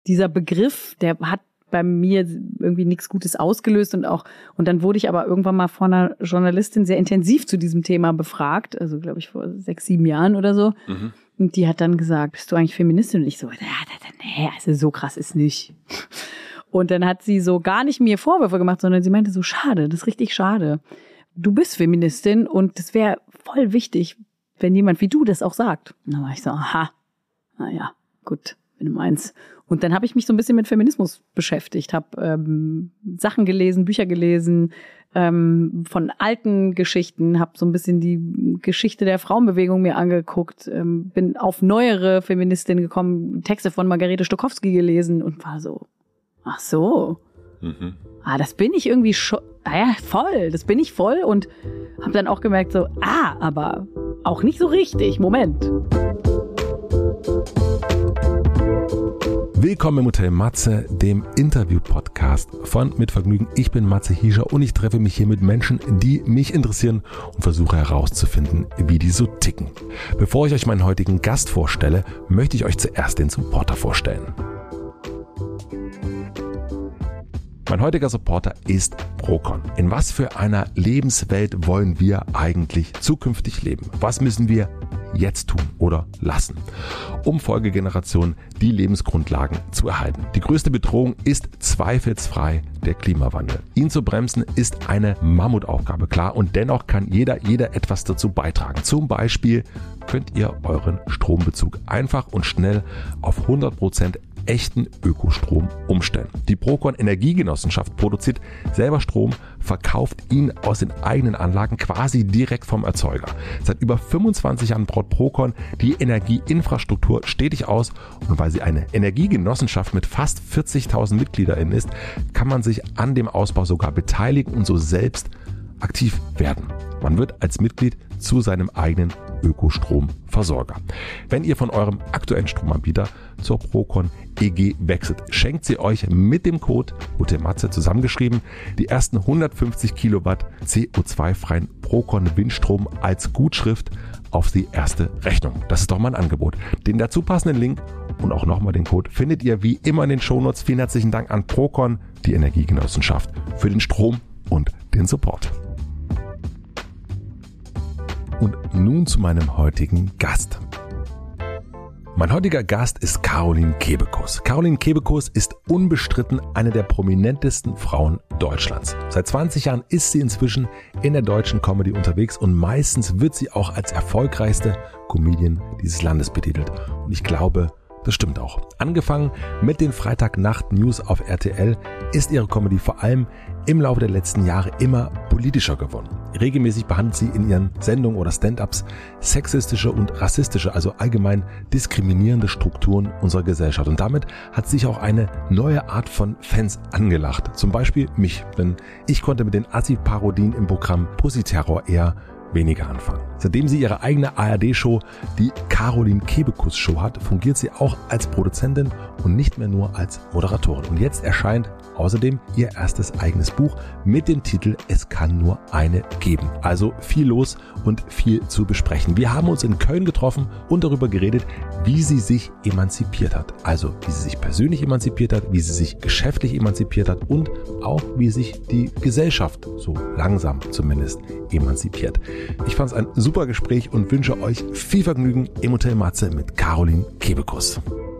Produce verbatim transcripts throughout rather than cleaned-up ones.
dieser Begriff, der hat bei mir irgendwie nichts Gutes ausgelöst und auch, und dann wurde ich aber irgendwann mal von einer Journalistin sehr intensiv zu diesem Thema befragt, also glaube ich vor sechs, sieben Jahren oder so. Mhm. Und die hat dann gesagt, bist du eigentlich Feministin? Und ich so, ja, nee, also so krass ist nicht. Und dann hat sie so gar nicht mir Vorwürfe gemacht, sondern sie meinte so, schade, das ist richtig schade. Du bist Feministin und das wäre voll wichtig, wenn jemand wie du das auch sagt. Und dann war ich so, aha, naja, gut, wenn du meinst. Und dann habe ich mich so ein bisschen mit Feminismus beschäftigt, habe ähm, Sachen gelesen, Bücher gelesen, ähm, von alten Geschichten, habe so ein bisschen die Geschichte der Frauenbewegung mir angeguckt, ähm, bin auf neuere Feministinnen gekommen, Texte von Margarete Stokowski gelesen und war so, ach so, mhm. ah, das bin ich irgendwie schon, ah ja, voll, das bin ich voll und habe dann auch gemerkt so, ah, aber auch nicht so richtig, Moment. Willkommen im Hotel Matze, dem Interview-Podcast von Mit Vergnügen. Ich bin Matze Hiescher und ich treffe mich hier mit Menschen, die mich interessieren und versuche herauszufinden, wie die so ticken. Bevor ich euch meinen heutigen Gast vorstelle, möchte ich euch zuerst den Supporter vorstellen. Mein heutiger Supporter ist Procon. In was für einer Lebenswelt wollen wir eigentlich zukünftig leben? Was müssen wir jetzt tun oder lassen, um Folgegenerationen die Lebensgrundlagen zu erhalten? Die größte Bedrohung ist zweifelsfrei der Klimawandel. Ihn zu bremsen ist eine Mammutaufgabe, klar, und dennoch kann jeder, jeder etwas dazu beitragen. Zum Beispiel könnt ihr euren Strombezug einfach und schnell auf hundert Prozent echten Ökostrom umstellen. Die Procon Energiegenossenschaft produziert selber Strom, verkauft ihn aus den eigenen Anlagen quasi direkt vom Erzeuger. Seit über fünfundzwanzig Jahren baut Procon die Energieinfrastruktur stetig aus und weil sie eine Energiegenossenschaft mit fast vierzigtausend MitgliederInnen ist, kann man sich an dem Ausbau sogar beteiligen und so selbst aktiv werden. Man wird als Mitglied zu seinem eigenen Ökostromversorger. Wenn ihr von eurem aktuellen Stromanbieter zur Procon E G wechselt, schenkt sie euch mit dem Code HOTELMATZE zusammengeschrieben die ersten hundertfünfzig Kilowatt C O zwei freien Procon Windstrom als Gutschrift auf die erste Rechnung. Das ist doch mal ein Angebot. Den dazu passenden Link und auch nochmal den Code findet ihr wie immer in den Shownotes. Vielen herzlichen Dank an Procon, die Energiegenossenschaft, für den Strom und den Support. Und nun zu meinem heutigen Gast. Mein heutiger Gast ist Caroline Kebekus. Caroline Kebekus ist unbestritten eine der prominentesten Frauen Deutschlands. Seit zwanzig Jahren ist sie inzwischen in der deutschen Comedy unterwegs und meistens wird sie auch als erfolgreichste Comedian dieses Landes betitelt. Und ich glaube, das stimmt auch. Angefangen mit den Freitagnacht-News auf R T L ist ihre Comedy vor allem im Laufe der letzten Jahre immer politischer geworden. Regelmäßig behandelt sie in ihren Sendungen oder Stand-ups sexistische und rassistische, also allgemein diskriminierende Strukturen unserer Gesellschaft. Und damit hat sich auch eine neue Art von Fans angelacht. Zum Beispiel mich, denn ich konnte mit den Assi-Parodien im Programm Pussy-Terror eher weniger anfangen. Seitdem sie ihre eigene A R D-Show, die Caroline Kebekus Show hat, fungiert sie auch als Produzentin und nicht mehr nur als Moderatorin. Und jetzt erscheint außerdem ihr erstes eigenes Buch mit dem Titel Es kann nur eine geben. Also viel los und viel zu besprechen. Wir haben uns in Köln getroffen und darüber geredet, wie sie sich emanzipiert hat. Also wie sie sich persönlich emanzipiert hat, wie sie sich geschäftlich emanzipiert hat und auch wie sich die Gesellschaft so langsam zumindest emanzipiert. Ich fand es ein super Gespräch und wünsche euch viel Vergnügen im Hotel Matze mit Caroline Kebekus.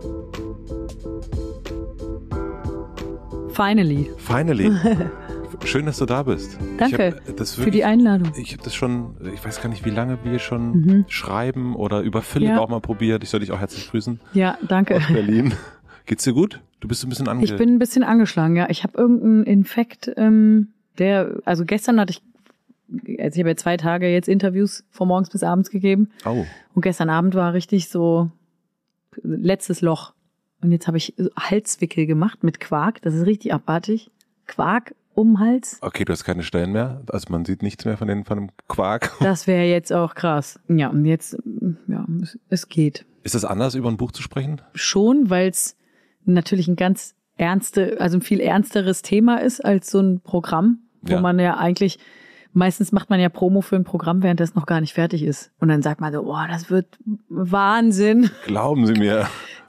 Finally. Finally. Schön, dass du da bist. Danke ich hab das wirklich, für die Einladung. Ich habe das schon, ich weiß gar nicht, wie lange wir schon mhm. schreiben oder über Philipp ja. auch mal probiert. Ich soll dich auch herzlich grüßen. Ja, danke. Aus Berlin. Geht's dir gut? Du bist ein bisschen angeschlagen. Ich bin ein bisschen angeschlagen, ja. Ich habe irgendeinen Infekt, ähm, der, also gestern hatte ich, also ich habe ja zwei Tage jetzt Interviews von morgens bis abends gegeben. Oh. Und gestern Abend war richtig so letztes Loch. Und jetzt habe ich Halswickel gemacht mit Quark. Das ist richtig abartig. Quark um den Hals. Okay, du hast keine Stellen mehr. Also man sieht nichts mehr von, den, von dem Quark. Das wäre jetzt auch krass. Ja, und jetzt, ja, es, es geht. Ist das anders, über ein Buch zu sprechen? Schon, weil es natürlich ein ganz ernste, also ein viel ernsteres Thema ist als so ein Programm, wo ja. man ja eigentlich, meistens macht man ja Promo für ein Programm, während das noch gar nicht fertig ist. Und dann sagt man so, oh, das wird Wahnsinn. Glauben Sie mir.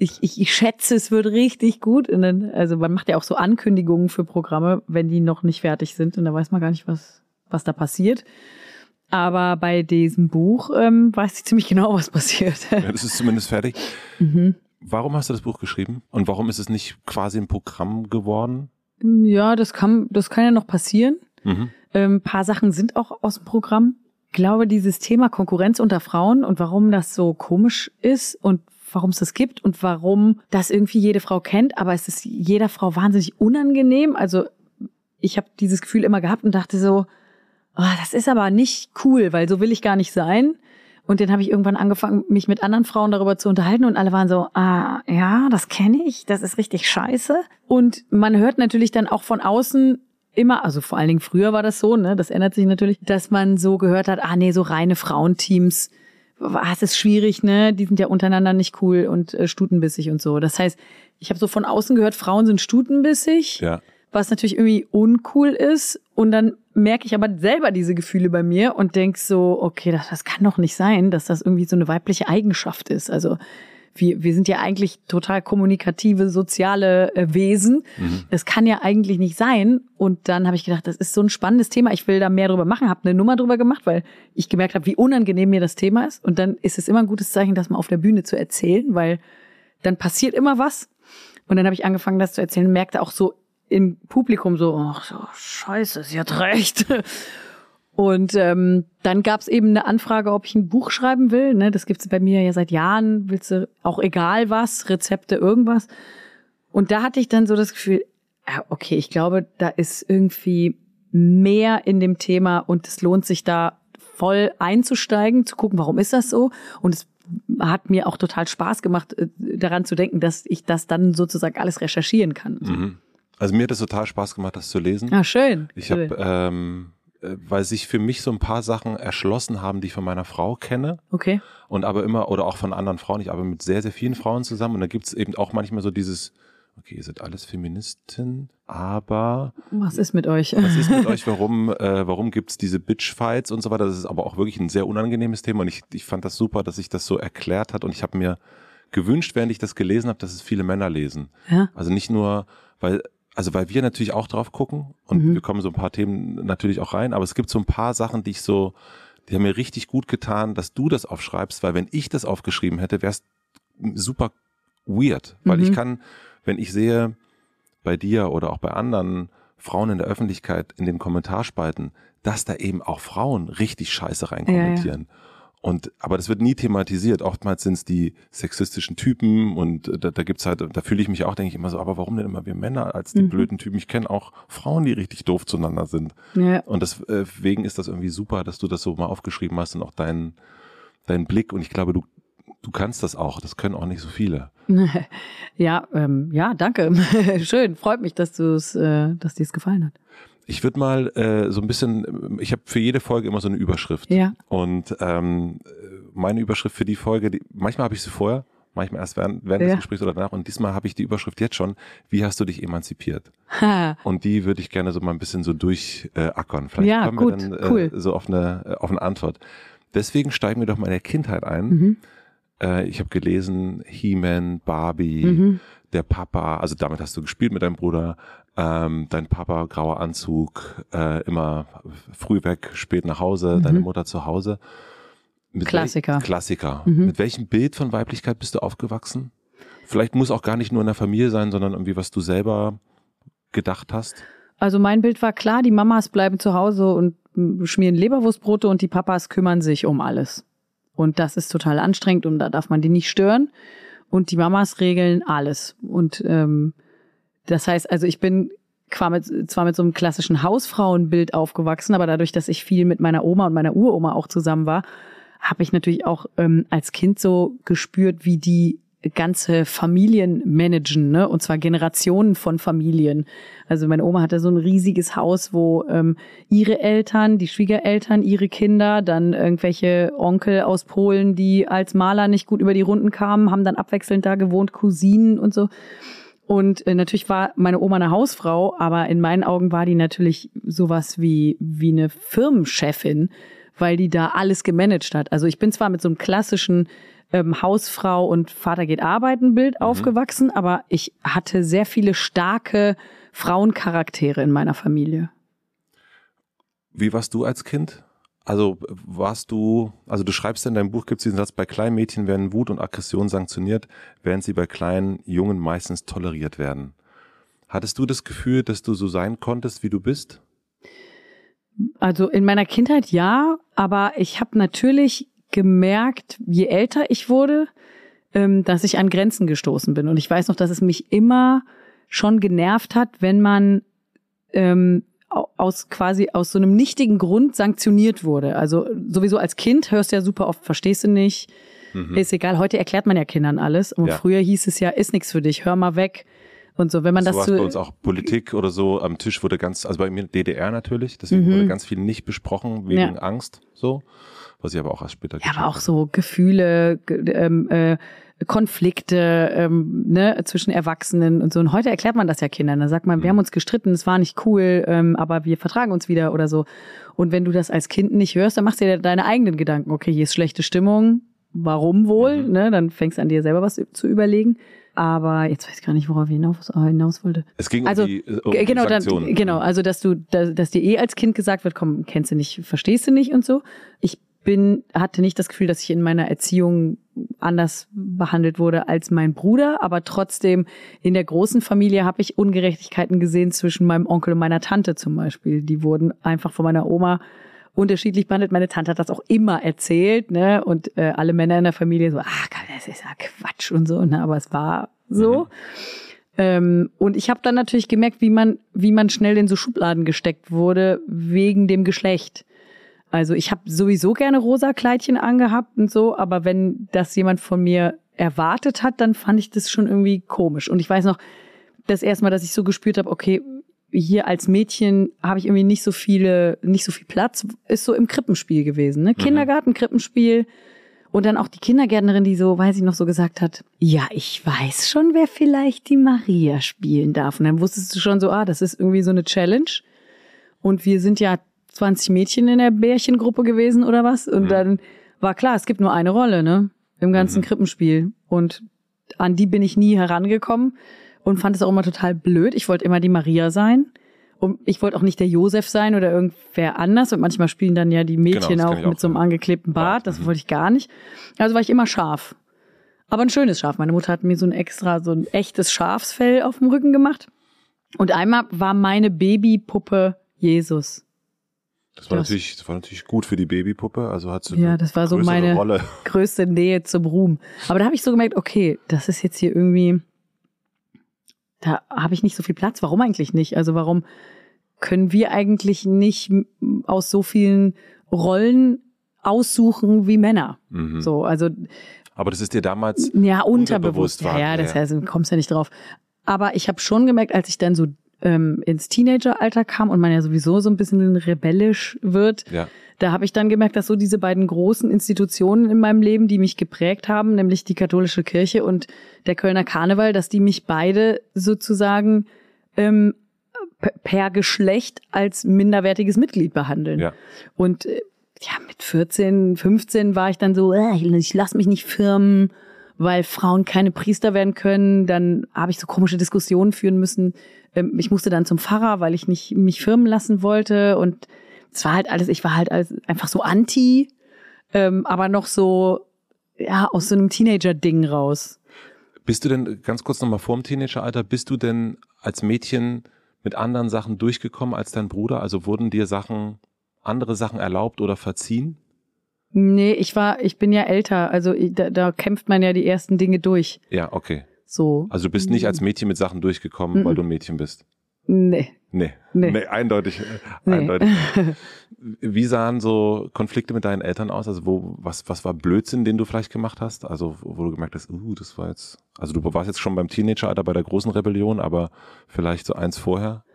ich, ich, ich schätze, es wird richtig gut. Und dann, also man macht ja auch so Ankündigungen für Programme, wenn die noch nicht fertig sind. Und da weiß man gar nicht, was, was da passiert. Aber bei diesem Buch ähm, weiß ich ziemlich genau, was passiert. Ja, das ist zumindest fertig. Mhm. Warum hast du das Buch geschrieben? Und warum ist es nicht quasi ein Programm geworden? Ja, das kann, das kann ja noch passieren. Mhm. Ähm, ein paar Sachen sind auch aus dem Programm. Ich glaube, dieses Thema Konkurrenz unter Frauen und warum das so komisch ist und warum es das gibt und warum das irgendwie jede Frau kennt, aber es ist jeder Frau wahnsinnig unangenehm. Also ich habe dieses Gefühl immer gehabt und dachte so, oh, das ist aber nicht cool, weil so will ich gar nicht sein. Und dann habe ich irgendwann angefangen, mich mit anderen Frauen darüber zu unterhalten und alle waren so, ah, ja, das kenne ich, das ist richtig scheiße. Und man hört natürlich dann auch von außen immer, also vor allen Dingen früher war das so, ne, das ändert sich natürlich, dass man so gehört hat, ah nee, so reine Frauenteams, was ist schwierig, ne, die sind ja untereinander nicht cool und äh, stutenbissig und so. Das heißt, ich habe so von außen gehört, Frauen sind stutenbissig. Ja. Was natürlich irgendwie uncool ist. Und dann merke ich aber selber diese Gefühle bei mir und denk so, okay, das, das kann doch nicht sein, dass das irgendwie so eine weibliche Eigenschaft ist. Also wir, wir sind ja eigentlich total kommunikative, soziale äh, Wesen. Mhm. Das kann ja eigentlich nicht sein. Und dann habe ich gedacht, das ist so ein spannendes Thema. Ich will da mehr drüber machen. Habe eine Nummer drüber gemacht, weil ich gemerkt habe, wie unangenehm mir das Thema ist. Und dann ist es immer ein gutes Zeichen, das mal auf der Bühne zu erzählen, weil dann passiert immer was. Und dann habe ich angefangen, das zu erzählen und merkte auch so, im Publikum so, ach so, scheiße, sie hat recht. Und ähm, dann gab es eben eine Anfrage, ob ich ein Buch schreiben will. Ne, das gibt's bei mir ja seit Jahren. Willst du auch egal was, Rezepte, irgendwas. Und da hatte ich dann so das Gefühl, ja, okay, ich glaube, da ist irgendwie mehr in dem Thema und es lohnt sich da voll einzusteigen, zu gucken, warum ist das so? Und es hat mir auch total Spaß gemacht, daran zu denken, dass ich das dann sozusagen alles recherchieren kann. Mhm. Also mir hat es total Spaß gemacht, das zu lesen. Ah, schön. Ich habe, ähm, weil sich für mich so ein paar Sachen erschlossen haben, die ich von meiner Frau kenne. Okay. Und aber immer, oder auch von anderen Frauen. Ich arbeite mit sehr, sehr vielen Frauen zusammen. Und da gibt es eben auch manchmal so dieses, okay, ihr seid alles Feministin, aber... Was ist mit euch? Was ist mit euch? Warum, äh, warum gibt es diese Bitchfights und so weiter? Das ist aber auch wirklich ein sehr unangenehmes Thema. Und ich, ich fand das super, dass sich das so erklärt hat. Und ich habe mir gewünscht, während ich das gelesen habe, dass es viele Männer lesen. Ja. Also nicht nur, weil... Also weil wir natürlich auch drauf gucken und mhm. wir kommen so ein paar Themen natürlich auch rein, aber es gibt so ein paar Sachen, die ich so, die haben mir richtig gut getan, dass du das aufschreibst, weil wenn ich das aufgeschrieben hätte, wäre es super weird, weil mhm. ich kann, wenn ich sehe bei dir oder auch bei anderen Frauen in der Öffentlichkeit in den Kommentarspalten, dass da eben auch Frauen richtig Scheiße reinkommentieren. Ja, ja. Und, aber das wird nie thematisiert. Oftmals sind es die sexistischen Typen und da, da gibt's halt, da fühle ich mich auch, denke ich immer so, aber warum denn immer wir Männer als die mhm. blöden Typen? Ich kenne auch Frauen, die richtig doof zueinander sind. Ja. Und deswegen ist das irgendwie super, dass du das so mal aufgeschrieben hast und auch deinen deinen Blick. Und ich glaube, du du kannst das auch. Das können auch nicht so viele. Ja, ähm, ja, danke. Schön. Freut mich, dass du es, äh, dass dir es gefallen hat. Ich würde mal äh, so ein bisschen, ich habe für jede Folge immer so eine Überschrift. Ja. Und ähm, meine Überschrift für die Folge, die, manchmal habe ich sie vorher, manchmal erst während, während ja. des Gesprächs oder danach. Und diesmal habe ich die Überschrift jetzt schon, wie hast du dich emanzipiert? Ha. Und die würde ich gerne so mal ein bisschen so durchackern. Äh, Vielleicht ja, kommen gut, wir dann äh, cool. so auf eine, auf eine Antwort. Deswegen steigen wir doch mal in der Kindheit ein. Mhm. Äh, ich habe gelesen, He-Man, Barbie, mhm. der Papa, also damit hast du gespielt mit deinem Bruder. Ähm, dein Papa, grauer Anzug, äh, immer früh weg, spät nach Hause, mhm. deine Mutter zu Hause. Mit Klassiker. Wel- Klassiker. Mhm. Mit welchem Bild von Weiblichkeit bist du aufgewachsen? Vielleicht muss auch gar nicht nur in der Familie sein, sondern irgendwie, was du selber gedacht hast. Also mein Bild war klar, die Mamas bleiben zu Hause und schmieren Leberwurstbrote und die Papas kümmern sich um alles. Und das ist total anstrengend und da darf man die nicht stören. Und die Mamas regeln alles. Und ähm, das heißt, also ich bin zwar mit, zwar mit so einem klassischen Hausfrauenbild aufgewachsen, aber dadurch, dass ich viel mit meiner Oma und meiner Uroma auch zusammen war, habe ich natürlich auch ähm, als Kind so gespürt, wie die ganze Familien managen, ne? Und zwar Generationen von Familien. Also meine Oma hatte so ein riesiges Haus, wo ähm, ihre Eltern, die Schwiegereltern, ihre Kinder, dann irgendwelche Onkel aus Polen, die als Maler nicht gut über die Runden kamen, haben dann abwechselnd da gewohnt, Cousinen und so. Und äh, natürlich war meine Oma eine Hausfrau, aber in meinen Augen war die natürlich sowas wie wie eine Firmenchefin, weil die da alles gemanagt hat. Also ich bin zwar mit so einem klassischen ähm, Hausfrau und Vater geht arbeiten Bild mhm. aufgewachsen, aber ich hatte sehr viele starke Frauencharaktere in meiner Familie. Wie warst du als Kind? Also warst du, also du schreibst in deinem Buch, gibt es diesen Satz, bei kleinen Mädchen werden Wut und Aggression sanktioniert, während sie bei kleinen Jungen meistens toleriert werden. Hattest du das Gefühl, dass du so sein konntest, wie du bist? Also in meiner Kindheit ja, aber ich habe natürlich gemerkt, je älter ich wurde, ähm, dass ich an Grenzen gestoßen bin. Und ich weiß noch, dass es mich immer schon genervt hat, wenn man ähm, aus quasi aus so einem nichtigen Grund sanktioniert wurde. Also sowieso als Kind hörst du ja super oft, verstehst du nicht, mhm. ist egal. Heute erklärt man ja Kindern alles. Und ja. früher hieß es ja, ist nichts für dich, hör mal weg. Und so, wenn man das, das so bei uns auch Politik oder so am Tisch wurde ganz, also bei mir D D R natürlich, deswegen mhm. wurde ganz viel nicht besprochen wegen ja. Angst, so, was ich aber auch erst später. Ja, aber auch so Gefühle, ähm, äh, Konflikte ähm, ne, zwischen Erwachsenen und so. Und heute erklärt man das ja Kindern. Da sagt man, wir haben uns gestritten, es war nicht cool, ähm, aber wir vertragen uns wieder oder so. Und wenn du das als Kind nicht hörst, dann machst du dir deine eigenen Gedanken. Okay, hier ist schlechte Stimmung, warum wohl? Mhm. Ne, dann fängst du an dir selber was zu überlegen. Aber jetzt weiß ich gar nicht, worauf ich hinaus, hinaus wollte. Es ging also, um die, um genau, die Sanktionen. Dann, genau, also dass du, dass, dass dir eh als Kind gesagt wird, komm, kennst du nicht, verstehst du nicht und so. Ich bin, hatte nicht das Gefühl, dass ich in meiner Erziehung anders behandelt wurde als mein Bruder, aber trotzdem in der großen Familie habe ich Ungerechtigkeiten gesehen zwischen meinem Onkel und meiner Tante zum Beispiel. Die wurden einfach von meiner Oma unterschiedlich behandelt. Meine Tante hat das auch immer erzählt, ne? Und äh, alle Männer in der Familie so, ach, das ist ja Quatsch und so, ne? Aber es war so. Mhm. Ähm, und ich habe dann natürlich gemerkt, wie man, wie man schnell in so Schubladen gesteckt wurde wegen dem Geschlecht. Also ich habe sowieso gerne rosa Kleidchen angehabt und so, aber wenn das jemand von mir erwartet hat, dann fand ich das schon irgendwie komisch. Und ich weiß noch, das erste Mal, dass ich so gespürt habe, okay, hier als Mädchen habe ich irgendwie nicht so viele, nicht so viel Platz, ist so im Krippenspiel gewesen, ne? Mhm. Kindergarten, Krippenspiel. Und dann auch die Kindergärtnerin, die so, weiß ich noch, so gesagt hat, ja, ich weiß schon, wer vielleicht die Maria spielen darf. Und dann wusstest du schon so, ah, das ist irgendwie so eine Challenge. Und wir sind ja zwanzig Mädchen in der Bärchengruppe gewesen oder was. Und mhm. dann war klar, es gibt nur eine Rolle, ne, im ganzen mhm. Krippenspiel. Und an die bin ich nie herangekommen und fand es auch immer total blöd. Ich wollte immer die Maria sein. Und ich wollte auch nicht der Josef sein oder irgendwer anders. Und manchmal spielen dann ja die Mädchen genau, auch mit auch so einem angeklebten Bart. Das mhm. wollte ich gar nicht. Also war ich immer Schaf. Aber ein schönes Schaf. Meine Mutter hat mir so ein extra, so ein echtes Schafsfell auf dem Rücken gemacht. Und einmal war meine Babypuppe Jesus. Das war, das, natürlich, das war natürlich gut für die Babypuppe. Also hat sie ja, das war so meine Rolle. Größte Nähe zum Ruhm. Aber da habe ich so gemerkt, okay, das ist jetzt hier irgendwie, da habe ich nicht so viel Platz. Warum eigentlich nicht? Also warum können wir eigentlich nicht aus so vielen Rollen aussuchen wie Männer? Mhm. So, also. Aber das ist dir damals ja unterbewusst. war. Ja, ja, das heißt, du kommst ja nicht drauf. Aber ich habe schon gemerkt, als ich dann so ähm, ins Teenageralter kam und man ja sowieso so ein bisschen rebellisch wird, ja. da habe ich dann gemerkt, dass so diese beiden großen Institutionen in meinem Leben, die mich geprägt haben, nämlich die katholische Kirche und der Kölner Karneval, dass die mich beide sozusagen ähm, per Geschlecht als minderwertiges Mitglied behandeln. Ja. Und äh, ja, mit vierzehn, fünfzehn war ich dann so, äh, ich lass mich nicht firmen, weil Frauen keine Priester werden können. Dann habe ich so komische Diskussionen führen müssen. Ähm, ich musste dann zum Pfarrer, weil ich nicht mich firmen lassen wollte. Und es war halt alles, ich war halt alles einfach so anti, ähm, aber noch so, ja, aus so einem Teenager-Ding raus. Bist du denn, ganz kurz nochmal vor dem Teenageralter, bist du denn als Mädchen mit anderen Sachen durchgekommen als dein Bruder? Also wurden dir Sachen, andere Sachen erlaubt oder verziehen? Nee, ich war, ich bin ja älter, also da, da kämpft man ja die ersten Dinge durch. Ja, okay. So. Also du bist nicht als Mädchen mit Sachen durchgekommen, mhm. weil du ein Mädchen bist? Nee. Nee. Nee, nee eindeutig. Nee. eindeutig. Wie sahen so Konflikte mit deinen Eltern aus? Also wo, was, was war Blödsinn, den du vielleicht gemacht hast? Also wo du gemerkt hast, uh, das war jetzt, also du warst jetzt schon beim Teenageralter bei der großen Rebellion, aber vielleicht so eins vorher?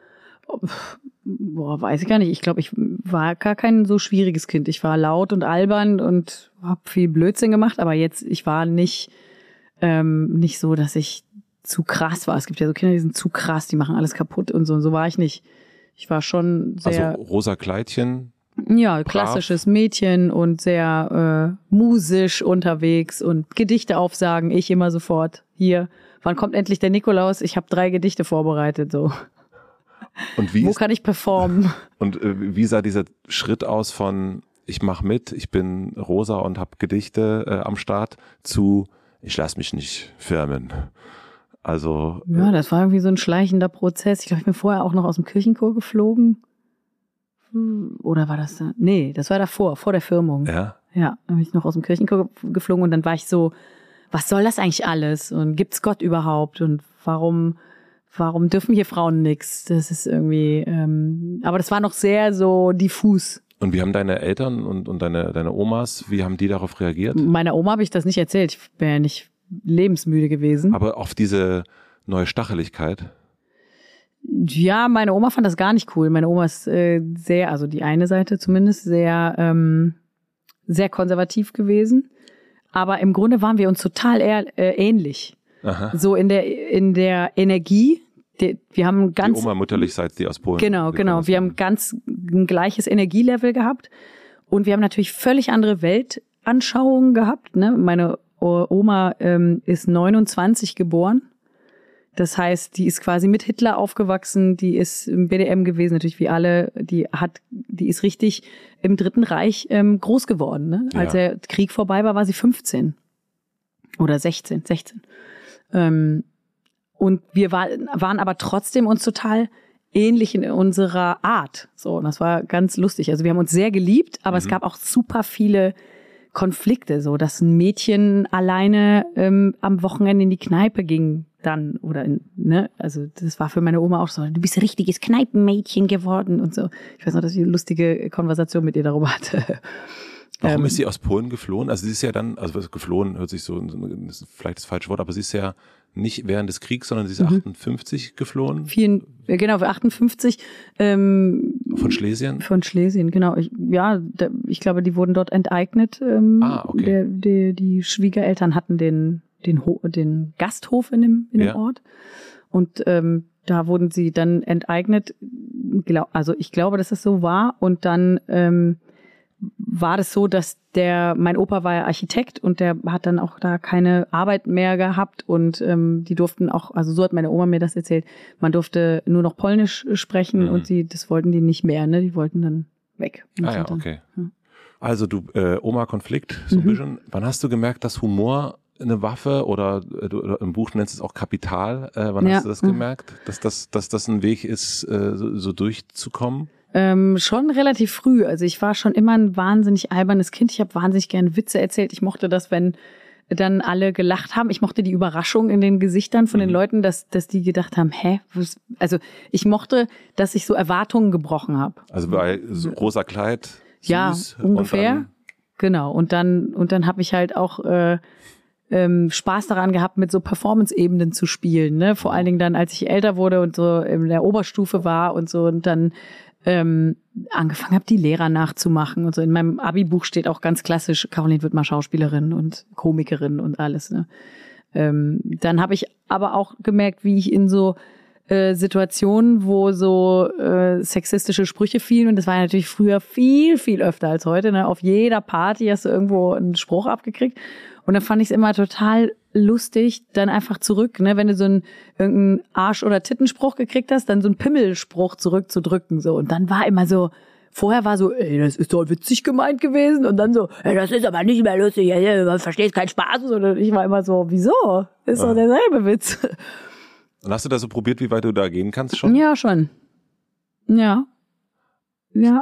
Boah, weiß ich gar nicht. Ich glaube, ich war gar kein so schwieriges Kind. Ich war laut und albern und habe viel Blödsinn gemacht, aber jetzt, ich war nicht, ähm, nicht so, dass ich zu krass war. Es gibt ja so Kinder, die sind zu krass, die machen alles kaputt und so. Und so war ich nicht. Ich war schon sehr... Also rosa Kleidchen, Ja, klassisches Mädchen und sehr äh, musisch unterwegs und Gedichte aufsagen. Ich immer sofort. Hier, wann kommt endlich der Nikolaus? Ich habe drei Gedichte vorbereitet. So. Und wie Wo ist, kann ich performen? Und äh, wie sah dieser Schritt aus von ich mache mit, ich bin rosa und habe Gedichte äh, am Start zu ich lasse mich nicht firmen? Also ja, das war irgendwie so ein schleichender Prozess. Ich glaube, ich bin vorher auch noch aus dem Kirchenchor geflogen. Oder war das da? Nee, das war davor, vor der Firmung. Ja. Ja, dann bin ich noch aus dem Kirchenchor geflogen und dann war ich so, was soll das eigentlich alles? Und gibt's Gott überhaupt? Und warum, warum dürfen hier Frauen nix? Das ist irgendwie, ähm, aber das war noch sehr so diffus. Und wie haben deine Eltern und, und deine, deine Omas, wie haben die darauf reagiert? Meiner Oma habe ich das nicht erzählt. Ich wäre ja nicht lebensmüde gewesen. Aber auf diese neue Stacheligkeit? Ja, meine Oma fand das gar nicht cool. Meine Oma ist äh, sehr, also die eine Seite zumindest, sehr, ähm, sehr konservativ gewesen. Aber im Grunde waren wir uns total eher, äh, ähnlich. Aha. So in der in der Energie. Die, wir haben ganz die Oma mütterlichseits, die aus Polen. Genau, genau. Wir haben ganz ein gleiches Energielevel gehabt und wir haben natürlich völlig andere Weltanschauungen gehabt. Ne? Meine Oma ähm, ist neunundzwanzig geboren. Das heißt, die ist quasi mit Hitler aufgewachsen, die ist im B D M gewesen, natürlich wie alle, die hat, die ist richtig im Dritten Reich ähm, groß geworden. Ne? Ja. Als der Krieg vorbei war, war sie fünfzehn oder sechzehn, sechzehn. Ähm, und wir war, waren aber trotzdem uns total ähnlich in unserer Art. So, und das war ganz lustig. Also wir haben uns sehr geliebt, aber mhm. es gab auch super viele Konflikte, so dass ein Mädchen alleine ähm, am Wochenende in die Kneipe ging dann oder in, ne, also das war für meine Oma auch so, du bist ein richtiges Kneipenmädchen geworden und so. Ich weiß noch, dass ich eine lustige Konversation mit ihr darüber hatte. Warum ähm, ist sie aus Polen geflohen? Also sie ist ja dann, also geflohen hört sich so, das ist vielleicht das falsche Wort, aber sie ist ja nicht während des Kriegs, sondern sie ist mhm. achtundfünfzig geflohen. Vielen, genau, achtundfünfzig. Ähm, von Schlesien? Von Schlesien, genau. Ich, ja, da, ich glaube, die wurden dort enteignet. Ähm, ah, okay. Der, der, die Schwiegereltern hatten den den, Ho- den Gasthof in dem, in dem ja. Ort. Und ähm, da wurden sie dann enteignet. Glaub, also ich glaube, dass das so war. Und dann ähm, war das so, dass der, mein Opa war ja Architekt und der hat dann auch da keine Arbeit mehr gehabt. Und ähm, die durften auch, also so hat meine Oma mir das erzählt, man durfte nur noch Polnisch sprechen mhm. und sie, das wollten die nicht mehr, ne? Die wollten dann weg. Ah ja, dann, okay. Ja. Also du, äh, Oma-Konflikt, so ein Mhm. bisschen. Wann hast du gemerkt, dass Humor eine Waffe oder du oder im Buch nennst du es auch Kapital. Äh, wann Ja. hast du das gemerkt, dass das, dass das ein Weg ist, äh, so, so durchzukommen? Ähm, schon relativ früh. Also ich war schon immer ein wahnsinnig albernes Kind. Ich habe wahnsinnig gerne Witze erzählt. Ich mochte das, wenn dann alle gelacht haben. Ich mochte die Überraschung in den Gesichtern von mhm. den Leuten, dass, dass die gedacht haben, hä? Was? Also ich mochte, dass ich so Erwartungen gebrochen habe. Also bei so rosa Kleid, süß, ja, ungefähr. Und dann genau. Und dann, und dann habe ich halt auch äh, ähm, Spaß daran gehabt, mit so Performance-Ebenen zu spielen. Ne? Vor allen Dingen dann, als ich älter wurde und so in der Oberstufe war und so und dann ähm, angefangen habe, die Lehrer nachzumachen und so. In meinem Abi-Buch steht auch ganz klassisch, Caroline wird mal Schauspielerin und Komikerin und alles. Ne? Ähm, dann habe ich aber auch gemerkt, wie ich in so äh, Situationen, wo so äh, sexistische Sprüche fielen, und das war ja natürlich früher viel, viel öfter als heute, ne? Auf jeder Party hast du irgendwo einen Spruch abgekriegt. Und dann fand ich es immer total lustig, dann einfach zurück, ne, wenn du so einen irgendeinen Arsch- oder Tittenspruch gekriegt hast, dann so einen Pimmelspruch zurückzudrücken, so. Und dann war immer so, vorher war so, ey, das ist doch witzig gemeint gewesen, und dann so, ey, das ist aber nicht mehr lustig, ey, man versteht keinen Spaß, und ich war immer so, wieso? Ist doch derselbe Witz. Und hast du da so probiert, wie weit du da gehen kannst schon? Ja, schon. Ja. Ja.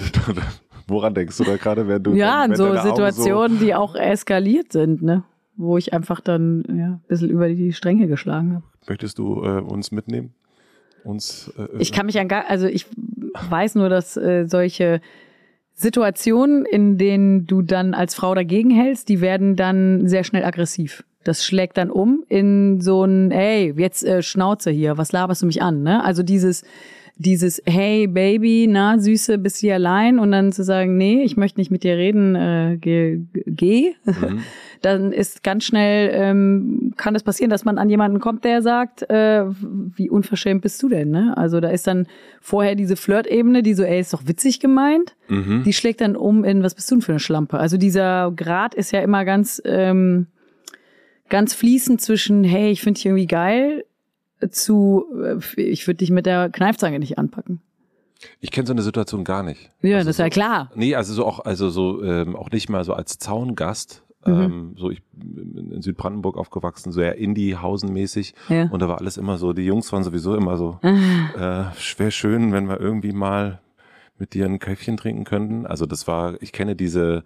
Woran denkst du da gerade, wenn du ja, wenn, an so wenn Situationen, so die auch eskaliert sind, ne? Wo ich einfach dann ja, ein bisschen über die Stränge geschlagen habe. Möchtest du äh, uns mitnehmen? Uns, äh, ich kann mich an gar, also ich weiß nur, dass äh, solche Situationen, in denen du dann als Frau dagegen hältst, die werden dann sehr schnell aggressiv. Das schlägt dann um in so ein, ey, jetzt äh, Schnauze hier, was laberst du mich an, ne? Also dieses dieses hey Baby, na Süße, bist du hier allein? Und dann zu sagen, nee, ich möchte nicht mit dir reden, äh, geh, geh. Mhm. Dann ist ganz schnell, ähm, kann es passieren, dass man an jemanden kommt, der sagt, äh, wie unverschämt bist du denn? Ne? Also da ist dann vorher diese Flirt-Ebene, die so, ey, ist doch witzig gemeint. Mhm. Die schlägt dann um in, was bist du denn für eine Schlampe? Also dieser Grad ist ja immer ganz, ähm, ganz fließend zwischen, hey, ich finde dich irgendwie geil, zu, ich würde dich mit der Kneifzange nicht anpacken. Ich kenne so eine Situation gar nicht. Ja, also das ist so, ja klar. Nee, also so auch, also so ähm, auch nicht mal so als Zaungast. Mhm. Ähm, so ich bin in Südbrandenburg aufgewachsen, so eher Indie-Hausen-mäßig. Ja. Und da war alles immer so, die Jungs waren sowieso immer so, äh, wäre schön, wenn wir irgendwie mal mit dir ein Käffchen trinken könnten. Also das war, ich kenne diese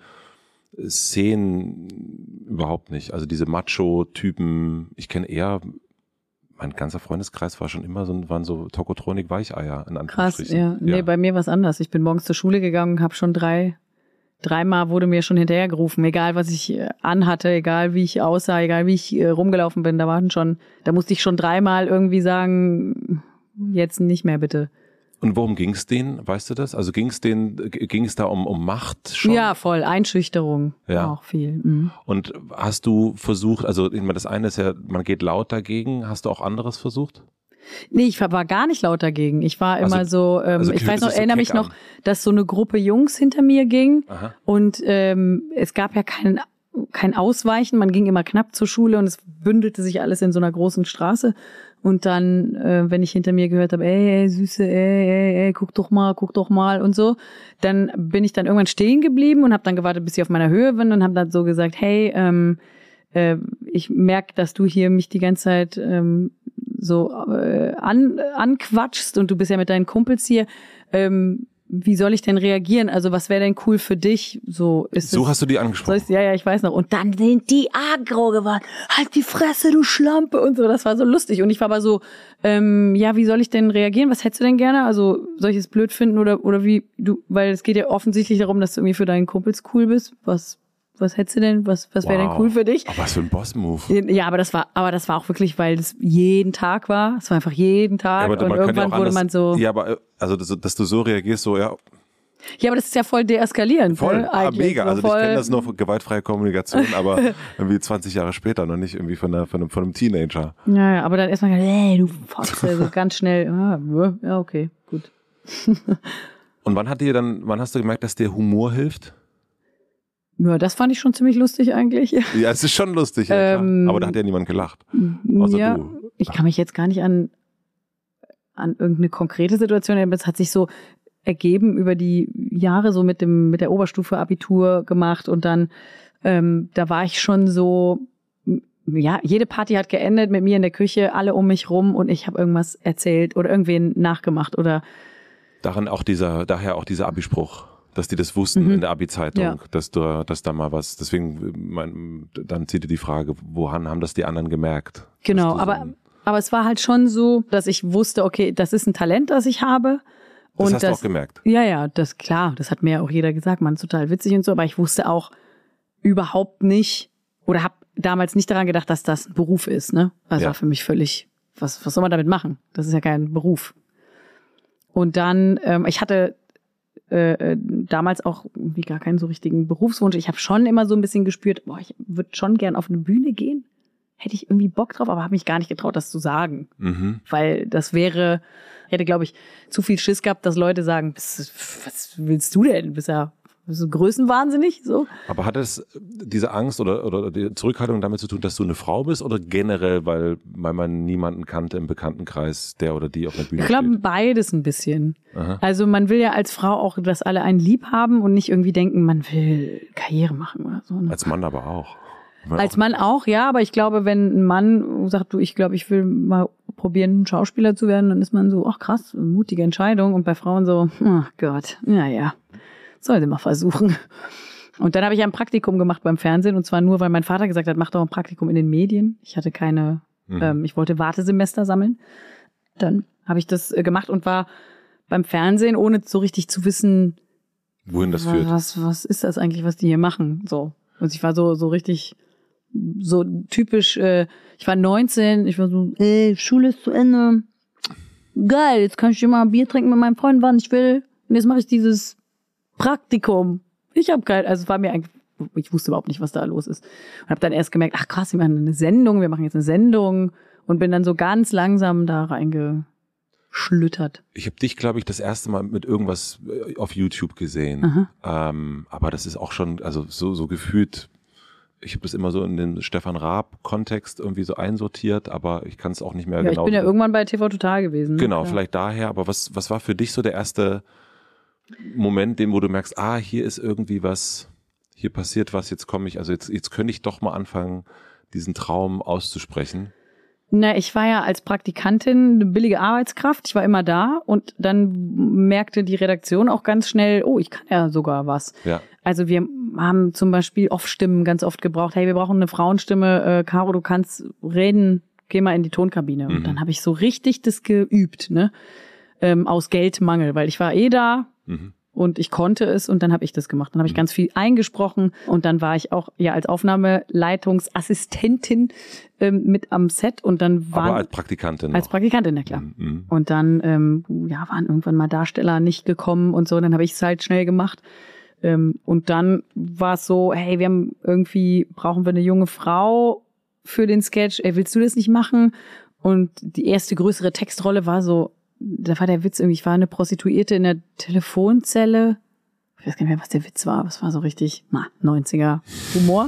Szenen überhaupt nicht. Also diese Macho-Typen, ich kenne eher, mein ganzer Freundeskreis war schon immer so, waren so Tokotronik-Weicheier in Anführungsstrichen. Krass, ja. Nee, ja. Bei mir war es anders. Ich bin morgens zur Schule gegangen, habe schon drei, dreimal wurde mir schon hinterhergerufen, egal was ich anhatte, egal wie ich aussah, egal wie ich rumgelaufen bin, da waren schon, da musste ich schon dreimal irgendwie sagen, jetzt nicht mehr bitte. Und worum ging es denen? Weißt du das? Also ging es denen, ging es da um, um Macht schon? Ja, voll. Einschüchterung. Ja. Auch viel. Mhm. Und hast du versucht, also ich meine, das eine ist ja, man geht laut dagegen. Hast du auch anderes versucht? Nee, ich war gar nicht laut dagegen. Ich war immer also, so, ähm, also ich weiß noch, erinnere mich noch, dass so eine Gruppe Jungs hinter mir ging. Aha. Und ähm, es gab ja keinen kein Ausweichen. Man ging immer knapp zur Schule und es bündelte sich alles in so einer großen Straße. Und dann, äh, wenn ich hinter mir gehört habe, ey, ey, Süße, ey, ey, ey, guck doch mal, guck doch mal und so, dann bin ich dann irgendwann stehen geblieben und habe dann gewartet, bis sie auf meiner Höhe sind und habe dann so gesagt, hey, ähm, äh, ich merke, dass du hier mich die ganze Zeit ähm, so äh, an, anquatschst und du bist ja mit deinen Kumpels hier. Ähm, wie soll ich denn reagieren? Also was wäre denn cool für dich? So ist So es, hast du die angesprochen? Ja, ja, ich weiß noch. Und dann sind die aggro geworden. Halt die Fresse, du Schlampe und so. Das war so lustig. Und ich war aber so, ähm, ja, wie soll ich denn reagieren? Was hättest du denn gerne? Also soll ich es blöd finden oder oder wie du? Weil es geht ja offensichtlich darum, dass du irgendwie für deinen Kumpels cool bist. Was Was hättest du denn? Was, was wäre wow. denn cool für dich? Aber was für ein Boss-Move. Ja, aber das war, aber das war auch wirklich, weil das jeden Tag war. Es war einfach jeden Tag. Ja, aber und irgendwann ja wurde anders, man so. Ja, aber also, dass, dass du so reagierst, so, ja. Ja, aber das ist ja voll deeskalierend. Voll, ne? ah, mega. Also voll. Ich kenne das nur von gewaltfreie Kommunikation, aber irgendwie zwanzig Jahre später, noch nicht irgendwie von, einer, von, einem, von einem Teenager. Ja, ja, aber dann erstmal, ey, du Fotze, so ganz schnell. Ja, okay, gut. Und wann hat dir dann, wann hast du gemerkt, dass dir Humor hilft? Ja, das fand ich schon ziemlich lustig eigentlich. Ja, es ist schon lustig, ja, ähm, klar. Aber da hat ja niemand gelacht. Außer ja, du. Ich kann mich jetzt gar nicht an, an irgendeine konkrete Situation erinnern. Es hat sich so ergeben über die Jahre, so mit dem mit der Oberstufe Abitur gemacht und dann, ähm, da war ich schon so, ja, jede Party hat geendet mit mir in der Küche, alle um mich rum und ich habe irgendwas erzählt oder irgendwen nachgemacht oder. Daran auch dieser, daher auch dieser Abispruch. Dass die das wussten mhm. in der Abi-Zeitung, ja. dass du, dass da mal was, deswegen, mein, dann zieht dir die Frage, woran haben das die anderen gemerkt? Genau, aber, so aber es war halt schon so, dass ich wusste, okay, das ist ein Talent, das ich habe. Das und hast das, du auch gemerkt? Ja, ja, das, klar, das hat mir ja auch jeder gesagt, man ist total witzig und so, aber ich wusste auch überhaupt nicht, oder habe damals nicht daran gedacht, dass das ein Beruf ist, ne? Das ja. war für mich völlig, was, was soll man damit machen? Das ist ja kein Beruf. Und dann, ähm, ich hatte Äh, damals auch irgendwie gar keinen so richtigen Berufswunsch. Ich habe schon immer so ein bisschen gespürt, boah, ich würde schon gern auf eine Bühne gehen. Hätte ich irgendwie Bock drauf, aber habe mich gar nicht getraut, das zu sagen. Mhm. Weil das wäre, ich hätte, glaube ich, zu viel Schiss gehabt, dass Leute sagen, was willst du denn? Bist ja bist du größenwahnsinnig? So. Aber hat es diese Angst oder, oder die Zurückhaltung damit zu tun, dass du eine Frau bist oder generell, weil, weil man niemanden kannte im Bekanntenkreis, der oder die auf der Bühne Ich glaube, steht? beides ein bisschen. Aha. Also man will ja als Frau auch, dass alle einen lieb haben und nicht irgendwie denken, man will Karriere machen oder so. Ne? Als Mann aber auch. Als Mann auch, ja, aber ich glaube, wenn ein Mann sagt, du, ich glaube, ich will mal probieren, Schauspieler zu werden, dann ist man so, ach krass, mutige Entscheidung. Und bei Frauen so, ach Gott, naja, soll sie mal versuchen. Und dann habe ich ein Praktikum gemacht beim Fernsehen und zwar nur, weil mein Vater gesagt hat, mach doch ein Praktikum in den Medien. Ich hatte keine, mhm. ähm, ich wollte Wartesemester sammeln. Dann habe ich das äh, gemacht und war beim Fernsehen, ohne so richtig zu wissen, wohin das führt. Was, was ist das eigentlich, was die hier machen? So. Und ich war so, so richtig, so typisch, äh, ich war neunzehn, ich war so, ey, Schule ist zu Ende. geil, jetzt kann ich immer Bier trinken mit meinem Freund, wann ich will. Und jetzt mache ich dieses Praktikum. Ich habe kein, also es war mir eigentlich, ich wusste überhaupt nicht, was da los ist. Und habe dann erst gemerkt, ach krass, wir machen eine Sendung, wir machen jetzt eine Sendung. Und bin dann so ganz langsam da reingeschlüttert. Ich habe dich, glaube ich, das erste Mal mit irgendwas auf YouTube gesehen. Ähm, aber das ist auch schon, also so, so gefühlt, ich habe das immer so in den Stefan Raab-Kontext irgendwie so einsortiert, aber ich kann es auch nicht mehr ja, genau. Ich bin ja irgendwann bei T V Total gewesen. Ne? Genau, Klar. vielleicht daher. Aber was, was war für dich so der erste Moment, den, wo du merkst, ah, hier ist irgendwie was, hier passiert was, jetzt komme ich, also jetzt, jetzt könnte ich doch mal anfangen, diesen Traum auszusprechen? Na, ich war ja als Praktikantin eine billige Arbeitskraft. Ich war immer da und dann merkte die Redaktion auch ganz schnell, oh, ich kann ja sogar was. Ja. Also wir haben zum Beispiel Off-Stimmen ganz oft gebraucht. Hey, wir brauchen eine Frauenstimme. Äh, Caro, du kannst reden. Geh mal in die Tonkabine. Mhm. Und dann habe ich so richtig das geübt, ne? Ähm, aus Geldmangel, weil ich war eh da. Mhm. Und ich konnte es und dann habe ich das gemacht. Dann habe ich ganz viel eingesprochen und dann war ich auch ja als Aufnahmeleitungsassistentin ähm, mit am Set und dann waren aber als Praktikantin als noch. Praktikantin, ja klar. Mhm. Und dann ähm, ja waren irgendwann mal Darsteller nicht gekommen und so. Und dann habe ich es halt schnell gemacht. Ähm, und dann war es so, hey, wir haben irgendwie brauchen wir eine junge Frau für den Sketch. Ey, willst du das nicht machen? Und die erste größere Textrolle war so. Da war der Witz irgendwie, ich war eine Prostituierte in der Telefonzelle. Ich weiß gar nicht mehr, was der Witz war, aber es war so richtig, na, neunziger Humor.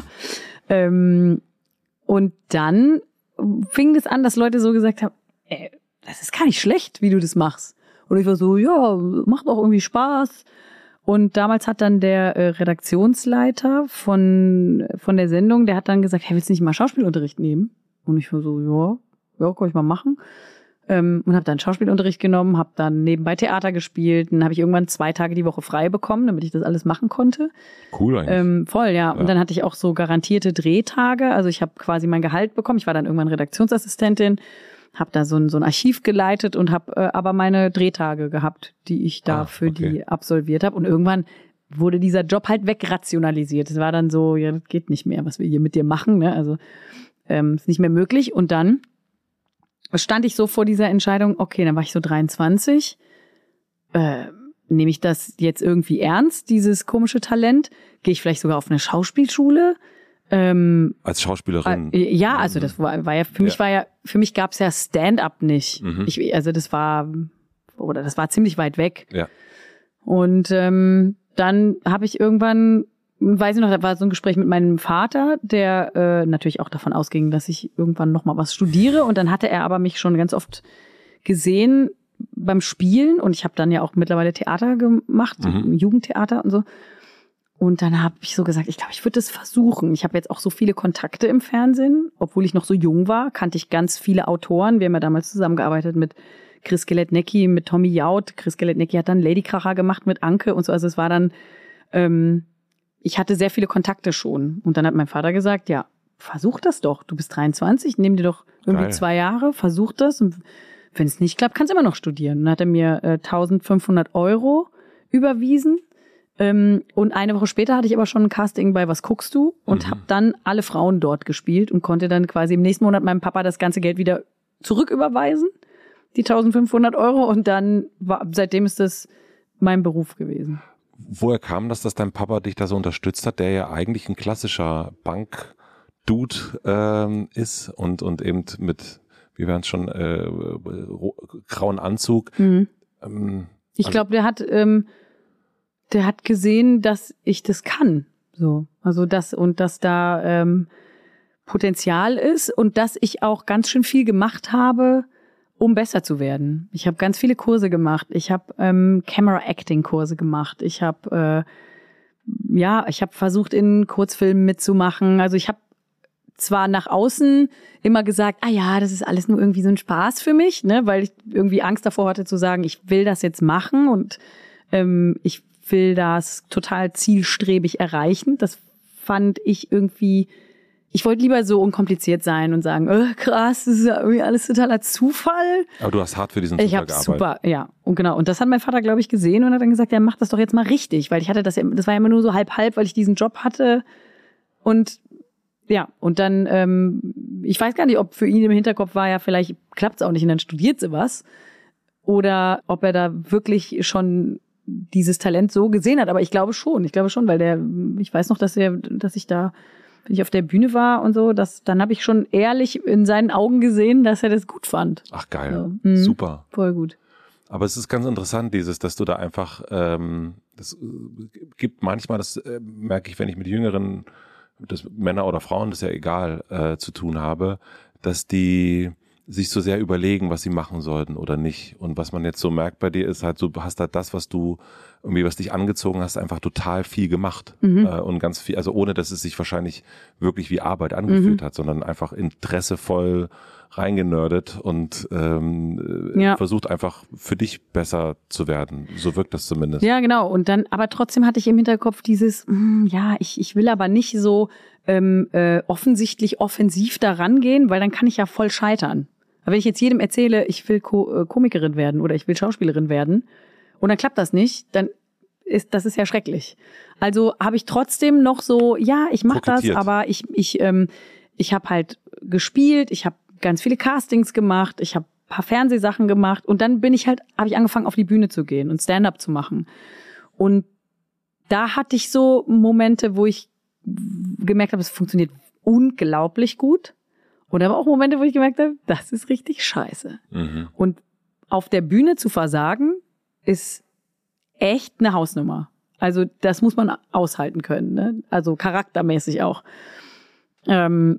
ähm, und dann fing das an, dass Leute so gesagt haben, ey, das ist gar nicht schlecht, wie du das machst. Und ich war so, ja, macht auch irgendwie Spaß. Und damals hat dann der äh, Redaktionsleiter von, von der Sendung, der hat dann gesagt, hey, willst du nicht mal Schauspielunterricht nehmen? Und ich war so, ja, ja, kann ich mal machen. Ähm, und habe dann Schauspielunterricht genommen, habe dann nebenbei Theater gespielt. Dann habe ich irgendwann zwei Tage die Woche frei bekommen, damit ich das alles machen konnte. Cool eigentlich. Ähm, voll, ja. ja. Und dann hatte ich auch so garantierte Drehtage. Also ich habe quasi mein Gehalt bekommen. Ich war dann irgendwann Redaktionsassistentin, habe da so ein, so ein Archiv geleitet und habe äh, aber meine Drehtage gehabt, die ich da ah, für okay. die absolviert habe. Und irgendwann wurde dieser Job halt wegrationalisiert. Es war dann so, ja, das geht nicht mehr, was wir hier mit dir machen. Ne? Also ähm, ist nicht mehr möglich. Und dann stand ich so vor dieser Entscheidung, okay, dann war ich so dreiundzwanzig, äh, nehme ich das jetzt irgendwie ernst, dieses komische Talent? Gehe ich vielleicht sogar auf eine Schauspielschule? Ähm, Als Schauspielerin? Äh, ja, also das war, war ja, für ja. mich war ja, für mich gab's ja Stand-up nicht. Mhm. Ich, also das war, oder das war ziemlich weit weg. Ja. Und ähm, dann habe ich irgendwann, weiß ich noch, da war so ein Gespräch mit meinem Vater, der äh, natürlich auch davon ausging, dass ich irgendwann noch mal was studiere. Und dann hatte er aber mich schon ganz oft gesehen beim Spielen. Und ich habe dann ja auch mittlerweile Theater gemacht, mhm. Jugendtheater und so. Und dann habe ich so gesagt, ich glaube, ich würde das versuchen. Ich habe jetzt auch so viele Kontakte im Fernsehen. Obwohl ich noch so jung war, kannte ich ganz viele Autoren. Wir haben ja damals zusammengearbeitet mit Chris Geletnecki, mit Tommy Jaud. Chris Geletnecki hat dann Ladykracher gemacht mit Anke und so. Also es war dann... Ähm, ich hatte sehr viele Kontakte schon. Und dann hat mein Vater gesagt, ja, versuch das doch. Du bist dreiundzwanzig, nimm dir doch irgendwie Geil. zwei Jahre, versuch das. Und wenn es nicht klappt, kannst du immer noch studieren. Und dann hat er mir äh, eintausendfünfhundert Euro überwiesen. Ähm, und eine Woche später hatte ich aber schon ein Casting bei Was guckst du? Und mhm. habe dann alle Frauen dort gespielt und konnte dann quasi im nächsten Monat meinem Papa das ganze Geld wieder zurücküberweisen. Die eintausendfünfhundert Euro. Und dann war, seitdem ist das mein Beruf gewesen. Woher kam das, dass dein Papa dich da so unterstützt hat, der ja eigentlich ein klassischer Bank-Dude ähm, ist und, und eben mit, wie wir es schon, äh, grauen Anzug. Mhm. Ähm, ich glaube, der hat, ähm, der hat gesehen, dass ich das kann. So, also das und dass da ähm, Potenzial ist und dass ich auch ganz schön viel gemacht habe, um besser zu werden. Ich habe ganz viele Kurse gemacht. Ich habe ähm, Camera-Acting-Kurse gemacht. Ich habe äh, ja, ich habe versucht, in Kurzfilmen mitzumachen. Also ich habe zwar nach außen immer gesagt, ah ja, das ist alles nur irgendwie so ein Spaß für mich, ne, weil ich irgendwie Angst davor hatte zu sagen, ich will das jetzt machen und ähm, ich will das total zielstrebig erreichen. Das fand ich irgendwie... Ich wollte lieber so unkompliziert sein und sagen, oh, krass, das ist ja irgendwie alles totaler Zufall. Aber du hast hart für diesen Zufall ich hab gearbeitet. Super, ja. Und genau. Und das hat mein Vater, glaube ich, gesehen und hat dann gesagt, ja, mach das doch jetzt mal richtig. Weil ich hatte das ja, das war ja immer nur so halb-halb, weil ich diesen Job hatte. Und ja, und dann, ähm, ich weiß gar nicht, ob für ihn im Hinterkopf war, ja, vielleicht klappt's auch nicht und dann studiert sie was. oder ob er da wirklich schon dieses Talent so gesehen hat. Aber ich glaube schon, ich glaube schon, weil der, ich weiß noch, dass er, dass ich da, wenn ich auf der Bühne war und so, dass, dann habe ich schon ehrlich in seinen Augen gesehen, dass er das gut fand. Ach geil, so. mhm. Super. Voll gut. Aber es ist ganz interessant, dieses, dass du da einfach, ähm, das gibt manchmal, das äh, merke ich, wenn ich mit Jüngeren, das Männer oder Frauen, das ist ja egal, äh, zu tun habe, dass die sich so sehr überlegen, was sie machen sollten oder nicht. Und was man jetzt so merkt bei dir ist halt, du hast halt das, was du irgendwie, was dich angezogen hast, einfach total viel gemacht. Mhm. Äh, und ganz viel, also ohne, dass es sich wahrscheinlich wirklich wie Arbeit angefühlt mhm. hat, sondern einfach interessevoll reingenördet und ähm, ja. versucht einfach für dich besser zu werden. So wirkt das zumindest. Ja, genau. Und dann, aber trotzdem hatte ich im Hinterkopf dieses, mh, ja, ich, ich will aber nicht so ähm, äh, offensichtlich offensiv da rangehen, weil dann kann ich ja voll scheitern. Aber wenn ich jetzt jedem erzähle, ich will Ko- äh, Komikerin werden oder ich will Schauspielerin werden und dann klappt das nicht, dann ist das ist ja schrecklich. Also habe ich trotzdem noch so, ja, ich mache das, aber ich ich ähm, ich habe halt gespielt, ich habe ganz viele Castings gemacht, ich habe ein paar Fernsehsachen gemacht und dann bin ich halt, habe ich angefangen auf die Bühne zu gehen und Stand-up zu machen. Und da hatte ich so Momente, wo ich gemerkt habe, es funktioniert unglaublich gut. Und aber auch Momente, wo ich gemerkt habe, das ist richtig scheiße. Mhm. Und auf der Bühne zu versagen, ist echt eine Hausnummer. Also das muss man aushalten können, ne? Also charaktermäßig auch. Ähm,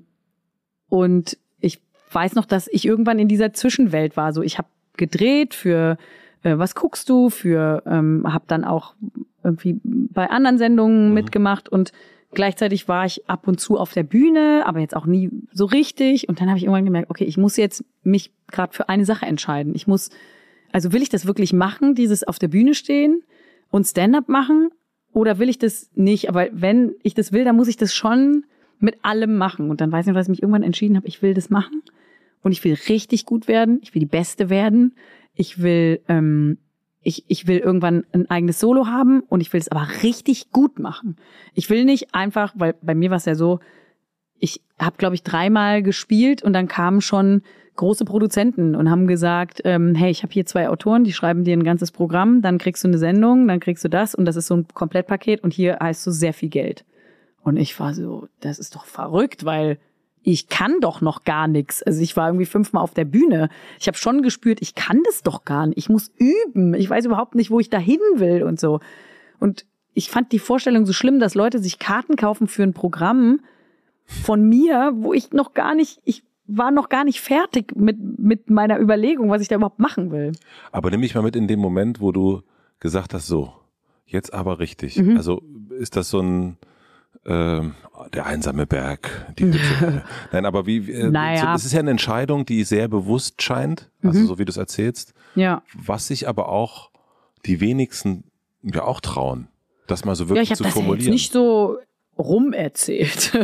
und ich weiß noch, dass ich irgendwann in dieser Zwischenwelt war. So, ich habe gedreht für äh, Was guckst du? Für ähm, habe dann auch irgendwie bei anderen Sendungen mhm. mitgemacht und gleichzeitig war ich ab und zu auf der Bühne, aber jetzt auch nie so richtig. Und dann habe ich irgendwann gemerkt, okay, ich muss jetzt mich gerade für eine Sache entscheiden. Ich muss, also will ich das wirklich machen, dieses auf der Bühne stehen und Stand-up machen? Oder will ich das nicht? Aber wenn ich das will, dann muss ich das schon mit allem machen. Und dann weiß ich nicht, was ich mich irgendwann entschieden habe, ich will das machen. Und ich will richtig gut werden. Ich will die Beste werden. Ich will, ähm, ich, ich will irgendwann ein eigenes Solo haben und ich will es aber richtig gut machen. Ich will nicht einfach, weil bei mir war es ja so, ich habe, glaube ich, dreimal gespielt und dann kamen schon große Produzenten und haben gesagt, ähm, hey, ich habe hier zwei Autoren, die schreiben dir ein ganzes Programm, dann kriegst du eine Sendung, dann kriegst du das und das ist so ein Komplettpaket und hier heißt du sehr viel Geld. Und ich war so, das ist doch verrückt, weil ich kann doch noch gar nichts. Also ich war irgendwie fünfmal auf der Bühne. Ich habe schon gespürt, ich kann das doch gar nicht. Ich muss üben. Ich weiß überhaupt nicht, wo ich da hin will und so. Und ich fand die Vorstellung so schlimm, dass Leute sich Karten kaufen für ein Programm von mir, wo ich noch gar nicht, ich war noch gar nicht fertig mit, mit meiner Überlegung, was ich da überhaupt machen will. Aber nimm mich mal mit in den Moment, wo du gesagt hast, so, jetzt aber richtig. Mhm. Also ist das so ein Ähm, der einsame Berg, die Hütte. Nein, aber wie, äh, naja. so, es ist ja eine Entscheidung, die sehr bewusst scheint, also mhm. so wie du es erzählst, ja. was sich aber auch die wenigsten ja auch trauen, das mal so wirklich ja, zu das formulieren. Ja, nicht so rumerzählt,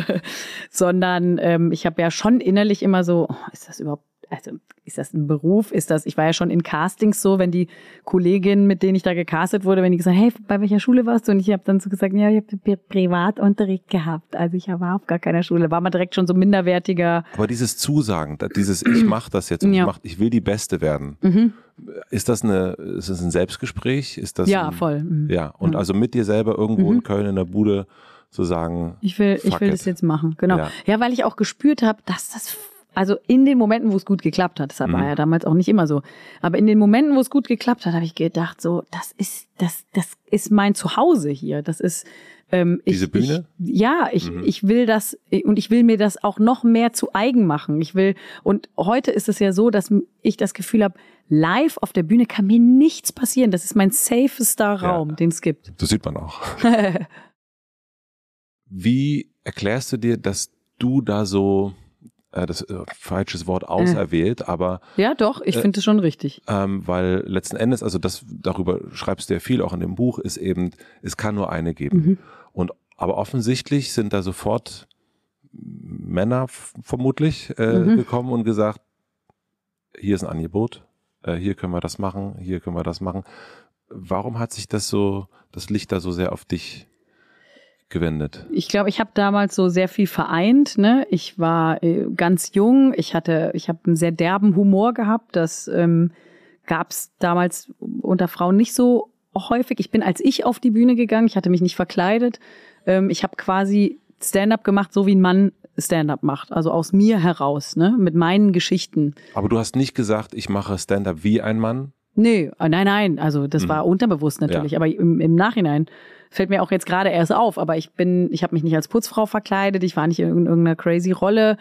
sondern ähm, ich habe ja schon innerlich immer so, oh, ist das überhaupt, also ist das ein Beruf? Ist das, ich war ja schon in Castings so, wenn die Kolleginnen, mit denen ich da gecastet wurde, wenn die gesagt, hey, bei welcher Schule warst du? Und ich habe dann so gesagt, ja, ich habe Privatunterricht gehabt, also ich war auf gar keiner Schule, war mal direkt schon so minderwertiger. Aber dieses Zusagen, dieses ich mache das jetzt und ja. ich, mach, ich will die Beste werden, mhm. ist das eine, ist das ein Selbstgespräch? Ist das ja, ein, voll. Mhm. Ja, und ja. also mit dir selber irgendwo mhm. in Köln in der Bude zu sagen, ich will, ich will it. das jetzt machen, genau. Ja, ja weil ich auch gespürt habe, dass das, also in den Momenten, wo es gut geklappt hat, deshalb mhm. war ja damals auch nicht immer so, aber in den Momenten, wo es gut geklappt hat, habe ich gedacht, so, das ist, das, das ist mein Zuhause hier, das ist, ähm, ich, diese Bühne? Ich, ja, ich, mhm. ich will das, und ich will mir das auch noch mehr zu eigen machen. Ich will, und heute ist es ja so, dass ich das Gefühl habe, live auf der Bühne kann mir nichts passieren. Das ist mein safester Raum, ja. den es gibt. Das sieht man auch. Wie erklärst du dir, dass du da so, äh, das äh, falsches Wort auserwählt, äh. aber... Ja, doch, ich äh, finde es schon richtig. Ähm, weil letzten Endes, also das, darüber schreibst du ja viel auch in dem Buch, ist eben, es kann nur eine geben. Mhm. Und aber offensichtlich sind da sofort Männer f- vermutlich äh, mhm. gekommen und gesagt, hier ist ein Angebot, äh, hier können wir das machen, hier können wir das machen. Warum hat sich das so, das Licht da so sehr auf dich gewendet? Ich glaube, ich habe damals so sehr viel vereint. Ne? Ich war äh, ganz jung. Ich hatte, ich habe einen sehr derben Humor gehabt. Das ähm, gab's damals unter Frauen nicht so häufig. Ich bin als ich auf die Bühne gegangen, ich hatte mich nicht verkleidet. Ähm, ich habe quasi Stand-up gemacht, so wie ein Mann Stand-up macht, also aus mir heraus, ne, mit meinen Geschichten. Aber du hast nicht gesagt, ich mache Stand-up wie ein Mann? Nee, nein, nein, also das mhm. war unterbewusst natürlich, ja. aber im, im Nachhinein fällt mir auch jetzt gerade erst auf, aber ich bin, ich habe mich nicht als Putzfrau verkleidet, ich war nicht in irgendeiner crazy Rolle.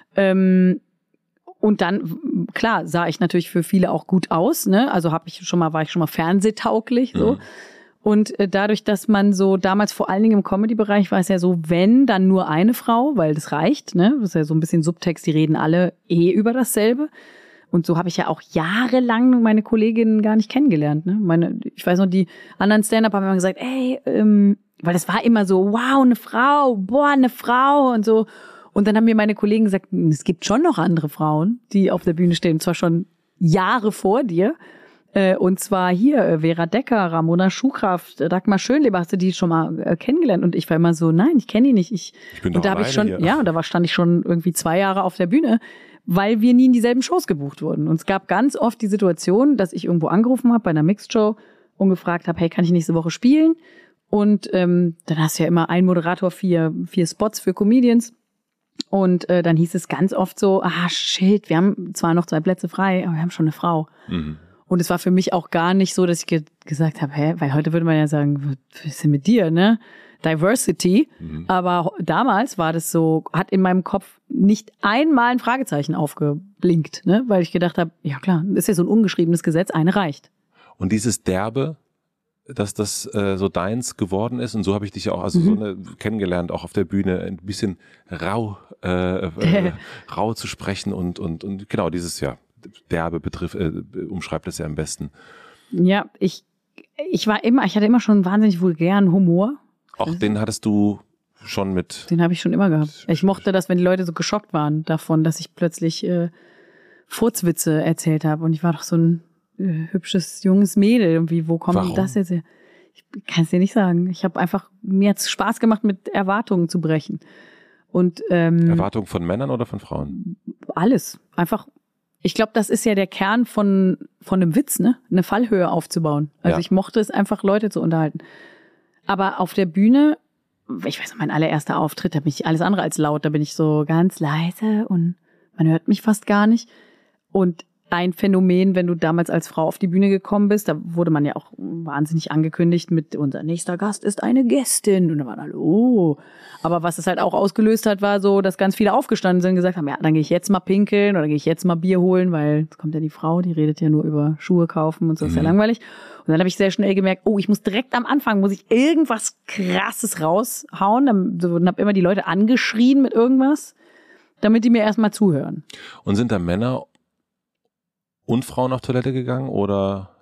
Ähm, und dann, klar, sah ich natürlich für viele auch gut aus, ne? Also habe ich schon mal, war ich schon mal fernsehtauglich, so. Mhm. Und äh, dadurch, dass man so damals vor allen Dingen im Comedy-Bereich war es ja so, wenn, dann nur eine Frau, weil das reicht, ne? Das ist ja so ein bisschen Subtext, die reden alle eh über dasselbe. Und so habe ich ja auch jahrelang meine Kolleginnen gar nicht kennengelernt. Ne? Meine, ich weiß noch, die anderen Stand-Up haben immer gesagt, ey, ähm, weil das war immer so, wow, eine Frau, boah, eine Frau und so. Und dann haben mir meine Kollegen gesagt, es gibt schon noch andere Frauen, die auf der Bühne stehen, zwar schon Jahre vor dir. Äh, und zwar hier äh, Vera Decker, Ramona Schuhkraft, Dagmar Schönleber, hast du die schon mal äh, kennengelernt? Und ich war immer so, nein, ich kenne die nicht. Ich, ich bin und doch da habe ich schon, hier. ja, und da war, stand ich schon irgendwie zwei Jahre auf der Bühne, weil wir nie in dieselben Shows gebucht wurden. Und es gab ganz oft die Situation, dass ich irgendwo angerufen habe bei einer Mixed-Show und gefragt habe, hey, kann ich nächste Woche spielen? Und ähm, dann hast du ja immer einen Moderator, vier, vier Spots für Comedians. Und äh, dann hieß es ganz oft so, ah, shit, wir haben zwar noch zwei Plätze frei, aber wir haben schon eine Frau. Mhm. Und es war für mich auch gar nicht so, dass ich ge- gesagt habe, hä, weil heute würde man ja sagen, was ist denn mit dir, ne? Diversity. Mhm. Aber damals war das so, hat in meinem Kopf nicht einmal ein Fragezeichen aufgeblinkt, ne? Weil ich gedacht habe, ja klar, das ist ja so ein ungeschriebenes Gesetz, eine reicht. Und dieses Derbe, dass das äh, so deins geworden ist, und so habe ich dich ja auch also mhm. so eine, kennengelernt, auch auf der Bühne, ein bisschen rau, äh, äh, rau zu sprechen und, und, und genau dieses, ja, Derbe betrifft, äh, umschreibt es ja am besten. Ja, ich, ich war immer, ich hatte immer schon einen wahnsinnig vulgären Humor. Auch den hattest du schon mit? Den habe ich schon immer gehabt. Ich mochte das, wenn die Leute so geschockt waren davon, dass ich plötzlich äh, Furzwitze erzählt habe. Und ich war doch so ein äh, hübsches, junges Mädel. Irgendwie, wo kommt Warum? das jetzt her? Ich kann es dir nicht sagen. Ich habe einfach, mir hat's Spaß gemacht, mit Erwartungen zu brechen. Und ähm, Erwartungen von Männern oder von Frauen? Alles. Einfach, ich glaube, das ist ja der Kern von, von einem Witz, ne? Eine Fallhöhe aufzubauen. Also ja. Ich mochte es einfach, Leute zu unterhalten. Aber auf der Bühne, ich weiß noch, mein allererster Auftritt, da bin ich alles andere als laut, da bin ich so ganz leise und man hört mich fast gar nicht. Und ein Phänomen, wenn du damals als Frau auf die Bühne gekommen bist, da wurde man ja auch wahnsinnig angekündigt mit, unser nächster Gast ist eine Gästin. Und da waren alle, oh. Aber was es halt auch ausgelöst hat, war so, dass ganz viele aufgestanden sind und gesagt haben, ja, dann gehe ich jetzt mal pinkeln oder gehe ich jetzt mal Bier holen, weil es kommt ja die Frau, die redet ja nur über Schuhe kaufen und so, ist ja langweilig. Und dann habe ich sehr schnell gemerkt, oh, ich muss direkt am Anfang, muss ich irgendwas Krasses raushauen. Dann habe immer die Leute angeschrien mit irgendwas, damit die mir erstmal zuhören. Und sind da Männer und Frauen auf Toilette gegangen oder?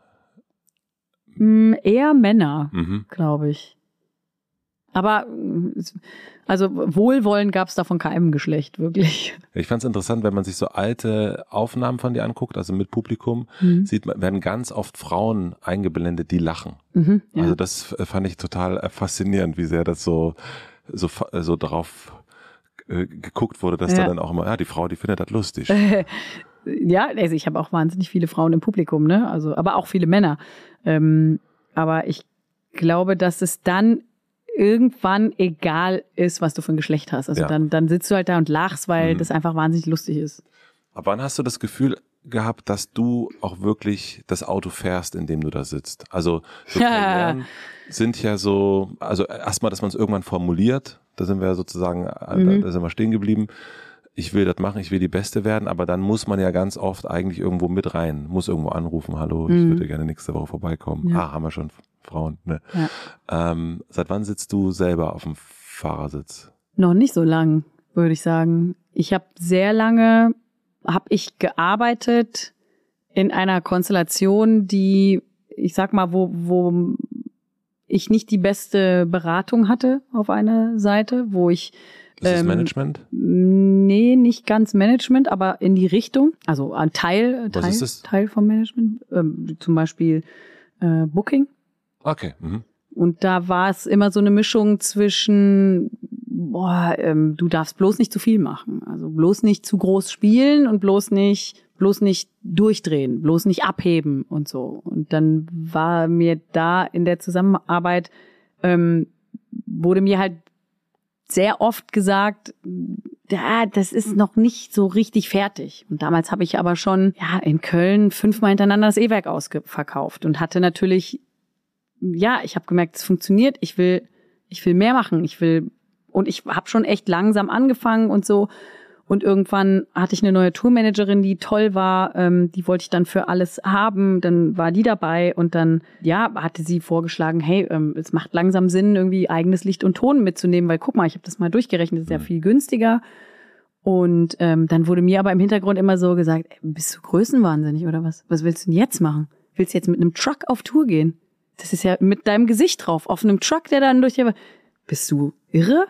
Mm, eher Männer, mhm. glaube ich. Aber also Wohlwollen gab es da von keinem Geschlecht, wirklich. Ich fand es interessant, wenn man sich so alte Aufnahmen von dir anguckt, also mit Publikum, mhm. sieht man, werden ganz oft Frauen eingeblendet, die lachen. Mhm, ja. Also das fand ich total faszinierend, wie sehr das so so so drauf äh, geguckt wurde, dass ja. da dann auch immer, ja, die Frau, die findet das lustig. Ja, also ich habe auch wahnsinnig viele Frauen im Publikum, ne? Also, aber auch viele Männer. Ähm, aber ich glaube, dass es dann irgendwann egal ist, was du für ein Geschlecht hast. Also ja. dann, dann sitzt du halt da und lachst, weil mhm. das einfach wahnsinnig lustig ist. Aber wann hast du das Gefühl gehabt, dass du auch wirklich das Auto fährst, in dem du da sitzt? Also so Karrieren sind ja so, also erstmal, dass man es irgendwann formuliert, da sind wir sozusagen, mhm. da, da sind wir stehen geblieben. Ich will das machen, ich will die Beste werden, aber dann muss man ja ganz oft eigentlich irgendwo mit rein, muss irgendwo anrufen, hallo, ich mhm. würde gerne nächste Woche vorbeikommen. Ja. Ah, haben wir schon Frauen. Ne? Ja. Ähm, seit wann sitzt du selber auf dem Fahrersitz? Noch nicht so lang, würde ich sagen. Ich habe sehr lange, habe ich gearbeitet in einer Konstellation, die, ich sag mal, wo, wo ich nicht die beste Beratung hatte auf einer Seite, wo ich Ist das Management? Ähm, nee, nicht ganz Management, aber in die Richtung. Also ein Teil, Was Teil, ist das? Teil vom Management. Ähm, zum Beispiel äh, Booking. Okay. Mhm. Und da war es immer so eine Mischung zwischen, boah, ähm, du darfst bloß nicht zu viel machen. Also bloß nicht zu groß spielen und bloß nicht bloß nicht durchdrehen, bloß nicht abheben und so. Und dann war mir da in der Zusammenarbeit, ähm, wurde mir halt sehr oft gesagt, ja, das ist noch nicht so richtig fertig. Und damals habe ich aber schon ja in Köln fünfmal hintereinander das E-Werk ausverkauft und hatte natürlich, ja, ich habe gemerkt, es funktioniert. Ich will, ich will mehr machen. Ich will und ich habe schon echt langsam angefangen und so. Und irgendwann hatte ich eine neue Tourmanagerin, die toll war. Ähm, die wollte ich dann für alles haben. Dann war die dabei und dann, ja, hatte sie vorgeschlagen, hey, ähm, es macht langsam Sinn, irgendwie eigenes Licht und Ton mitzunehmen, weil guck mal, ich habe das mal durchgerechnet, das ist ja viel günstiger. Und ähm, dann wurde mir aber im Hintergrund immer so gesagt, ey, bist du größenwahnsinnig oder was? Was willst du denn jetzt machen? Willst du jetzt mit einem Truck auf Tour gehen? Das ist ja mit deinem Gesicht drauf, auf einem Truck, der dann durch die... Bist du irre?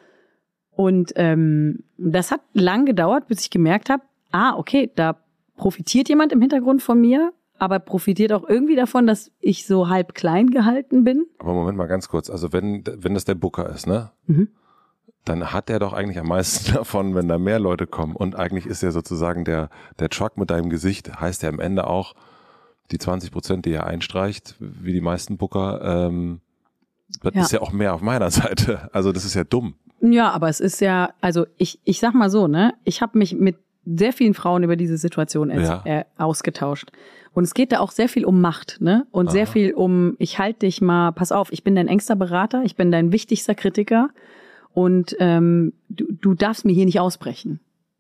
Und ähm, das hat lang gedauert, bis ich gemerkt habe, ah, okay, da profitiert jemand im Hintergrund von mir, aber profitiert auch irgendwie davon, dass ich so halb klein gehalten bin. Aber Moment mal ganz kurz, also wenn wenn das der Booker ist, ne? Mhm. Dann hat er doch eigentlich am meisten davon, wenn da mehr Leute kommen. Und eigentlich ist ja sozusagen der der Truck mit deinem Gesicht, heißt ja am Ende auch, die zwanzig Prozent, die er einstreicht, wie die meisten Booker, ähm, das ja. ist ja auch mehr auf meiner Seite. Also das ist ja dumm. Ja, aber es ist ja, also ich ich sag mal so, ne, ich habe mich mit sehr vielen Frauen über diese Situation ja. äh, ausgetauscht. Und es geht da auch sehr viel um Macht, ne? Und Aha. sehr viel um, ich halte dich mal, pass auf, ich bin dein engster Berater, ich bin dein wichtigster Kritiker und ähm, du, du darfst mir hier nicht ausbrechen.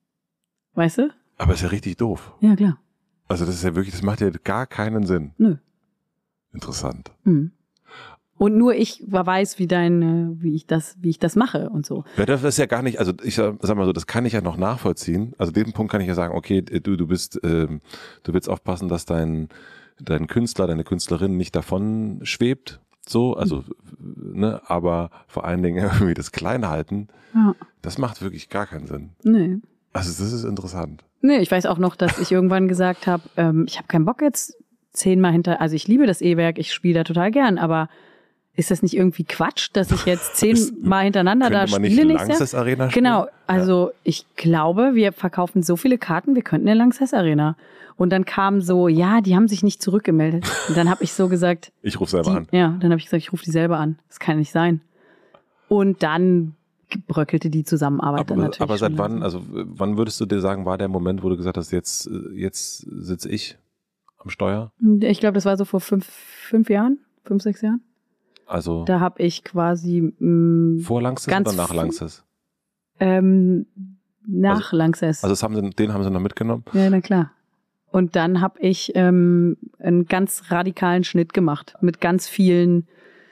Weißt du? Aber ist ja richtig doof. Ja, klar. Also das ist ja wirklich, das macht ja gar keinen Sinn. Nö. Interessant. Mhm. Und nur ich weiß, wie dein, wie ich das, wie ich das mache und so. Ja, das ist ja gar nicht, also ich sag mal so, das kann ich ja noch nachvollziehen. Also den Punkt kann ich ja sagen, okay, du, du bist, ähm, du willst aufpassen, dass dein, dein Künstler, deine Künstlerin nicht davon schwebt, so, also, mhm. ne, aber vor allen Dingen irgendwie das Kleinhalten, ja. das macht wirklich gar keinen Sinn. Nee. Also das ist interessant. Nee, ich weiß auch noch, dass ich irgendwann gesagt habe, ähm, ich habe keinen Bock jetzt zehnmal hinter, also ich liebe das E-Werk, ich spiele da total gern, aber ist das nicht irgendwie Quatsch, dass ich jetzt zehnmal hintereinander da spiele? Könnte man nicht Lanxess Arena spielen? Genau, also ja. ich glaube, wir verkaufen so viele Karten, wir könnten in der Lanxess Arena. Und dann kam so, ja, die haben sich nicht zurückgemeldet. Und dann habe ich so gesagt... Ich rufe selber die, an. Ja, dann habe ich gesagt, ich rufe die selber an. Das kann nicht sein. Und dann bröckelte die Zusammenarbeit aber, dann natürlich. Aber seit wann, also wann würdest du dir sagen, war der Moment, wo du gesagt hast, jetzt, jetzt sitze ich am Steuer? Ich glaube, das war so vor fünf, fünf Jahren, fünf, sechs Jahren. Also da habe ich quasi mh, vor Lanxess oder nach Lanxess? Ähm, nach also, Lanxess. Also das haben sie, den haben sie noch mitgenommen? Ja, na klar. Und dann habe ich ähm, einen ganz radikalen Schnitt gemacht mit ganz vielen,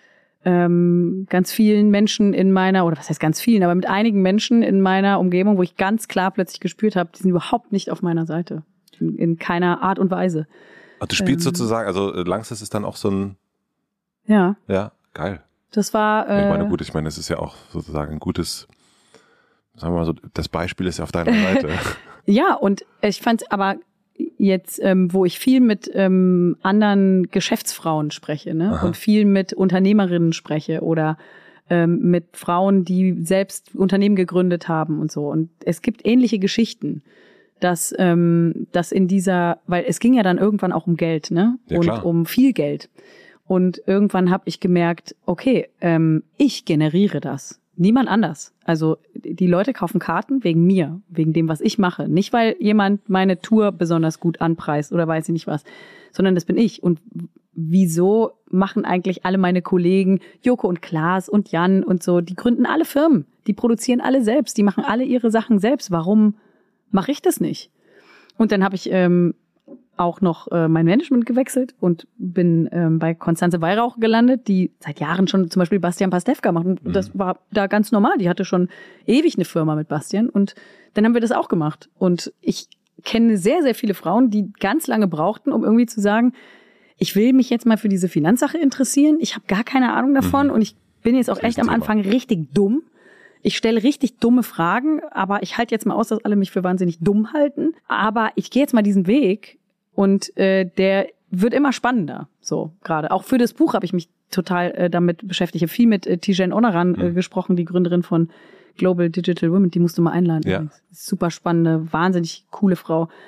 ähm, ganz vielen Menschen in meiner, oder was heißt ganz vielen, aber mit einigen Menschen in meiner Umgebung, wo ich ganz klar plötzlich gespürt habe, die sind überhaupt nicht auf meiner Seite. In, in keiner Art und Weise. Ach, du spielst ähm, sozusagen, also Lanxess ist dann auch so ein... Ja. Ja. Geil. Das war. Äh, ich meine, gut, ich meine, es ist ja auch sozusagen ein gutes, sagen wir mal so, das Beispiel ist ja auf deiner Seite. Ja, und ich fand aber jetzt, ähm, wo ich viel mit ähm, anderen Geschäftsfrauen spreche, ne, Aha. und viel mit Unternehmerinnen spreche oder ähm, mit Frauen, die selbst Unternehmen gegründet haben und so. Und es gibt ähnliche Geschichten, dass, ähm, dass in dieser, weil es ging ja dann irgendwann auch um Geld, ne, ja, und klar. um viel Geld. Und irgendwann habe ich gemerkt, okay, ähm, ich generiere das. Niemand anders. Also die Leute kaufen Karten wegen mir, wegen dem, was ich mache. Nicht, weil jemand meine Tour besonders gut anpreist oder weiß ich nicht was, sondern das bin ich. Und wieso machen eigentlich alle meine Kollegen, Joko und Klaas und Jan und so, die gründen alle Firmen. Die produzieren alle selbst, die machen alle ihre Sachen selbst. Warum mache ich das nicht? Und dann habe ich... Ähm, auch noch äh, mein Management gewechselt und bin ähm, bei Konstanze Weihrauch gelandet, die seit Jahren schon zum Beispiel Bastian Pastewka macht. Und mhm. das war da ganz normal. Die hatte schon ewig eine Firma mit Bastian. Und dann haben wir das auch gemacht. Und ich kenne sehr, sehr viele Frauen, die ganz lange brauchten, um irgendwie zu sagen, ich will mich jetzt mal für diese Finanzsache interessieren. Ich habe gar keine Ahnung davon. Mhm. Und ich bin jetzt auch echt am Anfang richtig dumm. Ich stelle richtig dumme Fragen, aber ich halte jetzt mal aus, dass alle mich für wahnsinnig dumm halten. Aber ich gehe jetzt mal diesen Weg. Und äh, der wird immer spannender, so gerade. Auch für das Buch habe ich mich total äh, damit beschäftigt. Ich habe viel mit äh, Tijen Onaran äh, mhm. gesprochen, die Gründerin von Global Digital Women. Die musst du mal einladen. Ja. Super spannende, wahnsinnig coole Frau.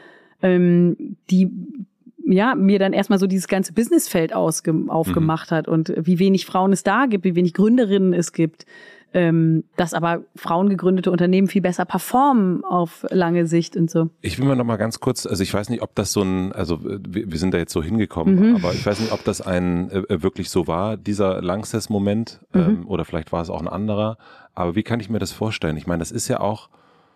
ähm, die ja mir dann erstmal so dieses ganze Businessfeld ausge- aufgemacht mhm. hat und wie wenig Frauen es da gibt, wie wenig Gründerinnen es gibt, ähm, dass aber frauengegründete Unternehmen viel besser performen auf lange Sicht und so. Ich will mal noch mal ganz kurz, also ich weiß nicht, ob das so ein, also wir, wir sind da jetzt so hingekommen, mhm. aber ich weiß nicht, ob das ein äh, wirklich so war, dieser Lanxess-Moment, mhm. ähm, oder vielleicht war es auch ein anderer, aber wie kann ich mir das vorstellen? Ich meine, das ist ja auch,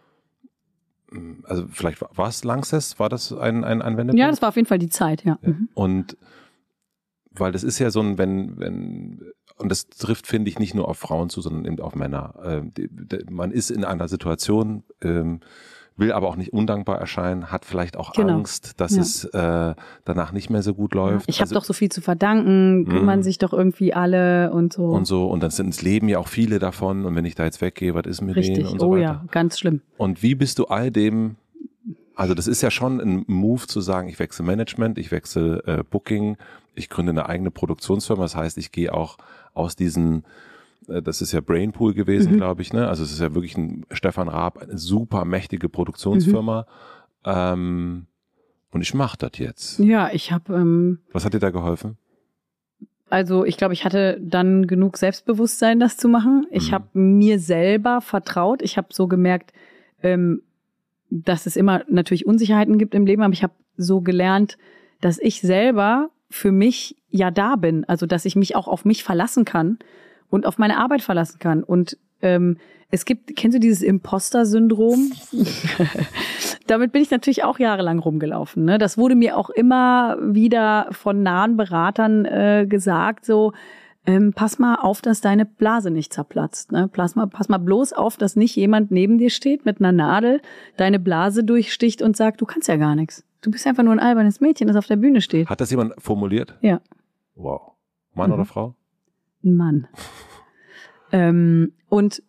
also vielleicht war, war es Lanxess, war das ein, ein, ein Wendepunkt? Ja, das war auf jeden Fall die Zeit, ja. ja. Mhm. Und weil das ist ja so ein, wenn, wenn, und das trifft, finde ich, nicht nur auf Frauen zu, sondern eben auf Männer. Ähm, die, die, man ist in einer Situation, ähm, will aber auch nicht undankbar erscheinen, hat vielleicht auch genau. Angst, dass ja. es äh, danach nicht mehr so gut läuft. Ich habe also, doch so viel zu verdanken, kümmern sich doch irgendwie alle und so. Und so, und dann sind es leben ja auch viele davon und wenn ich da jetzt weggehe, was ist mit Richtig. denen und so oh, weiter. Ja, ganz schlimm. Und wie bist du all dem, also das ist ja schon ein Move zu sagen, ich wechsle Management, ich wechsle äh, Booking, ich gründe eine eigene Produktionsfirma, das heißt, ich gehe auch aus diesen, äh, das ist ja Brainpool gewesen, mhm. glaube ich, ne? Also es ist ja wirklich ein Stefan Raab, eine super mächtige Produktionsfirma. Mhm. Ähm, und ich mache das jetzt. Ja, ich habe. Ähm, Was hat dir da geholfen? Also ich glaube, ich hatte dann genug Selbstbewusstsein, das zu machen. Ich mhm. habe mir selber vertraut. Ich habe so gemerkt, ähm, dass es immer natürlich Unsicherheiten gibt im Leben, aber ich habe so gelernt, dass ich selber für mich ja da bin, also dass ich mich auch auf mich verlassen kann und auf meine Arbeit verlassen kann. Und ähm, es gibt, kennst du dieses Imposter-Syndrom? Damit bin ich natürlich auch jahrelang rumgelaufen. Ne? Das wurde mir auch immer wieder von nahen Beratern äh, gesagt, so ähm, pass mal auf, dass deine Blase nicht zerplatzt. Ne? Pass mal, pass mal bloß auf, dass nicht jemand neben dir steht mit einer Nadel, deine Blase durchsticht und sagt, du kannst ja gar nichts. Du bist einfach nur ein albernes Mädchen, das auf der Bühne steht. Hat das jemand formuliert? Ja. Wow. Mann mhm. oder Frau? Ein Mann. ähm, und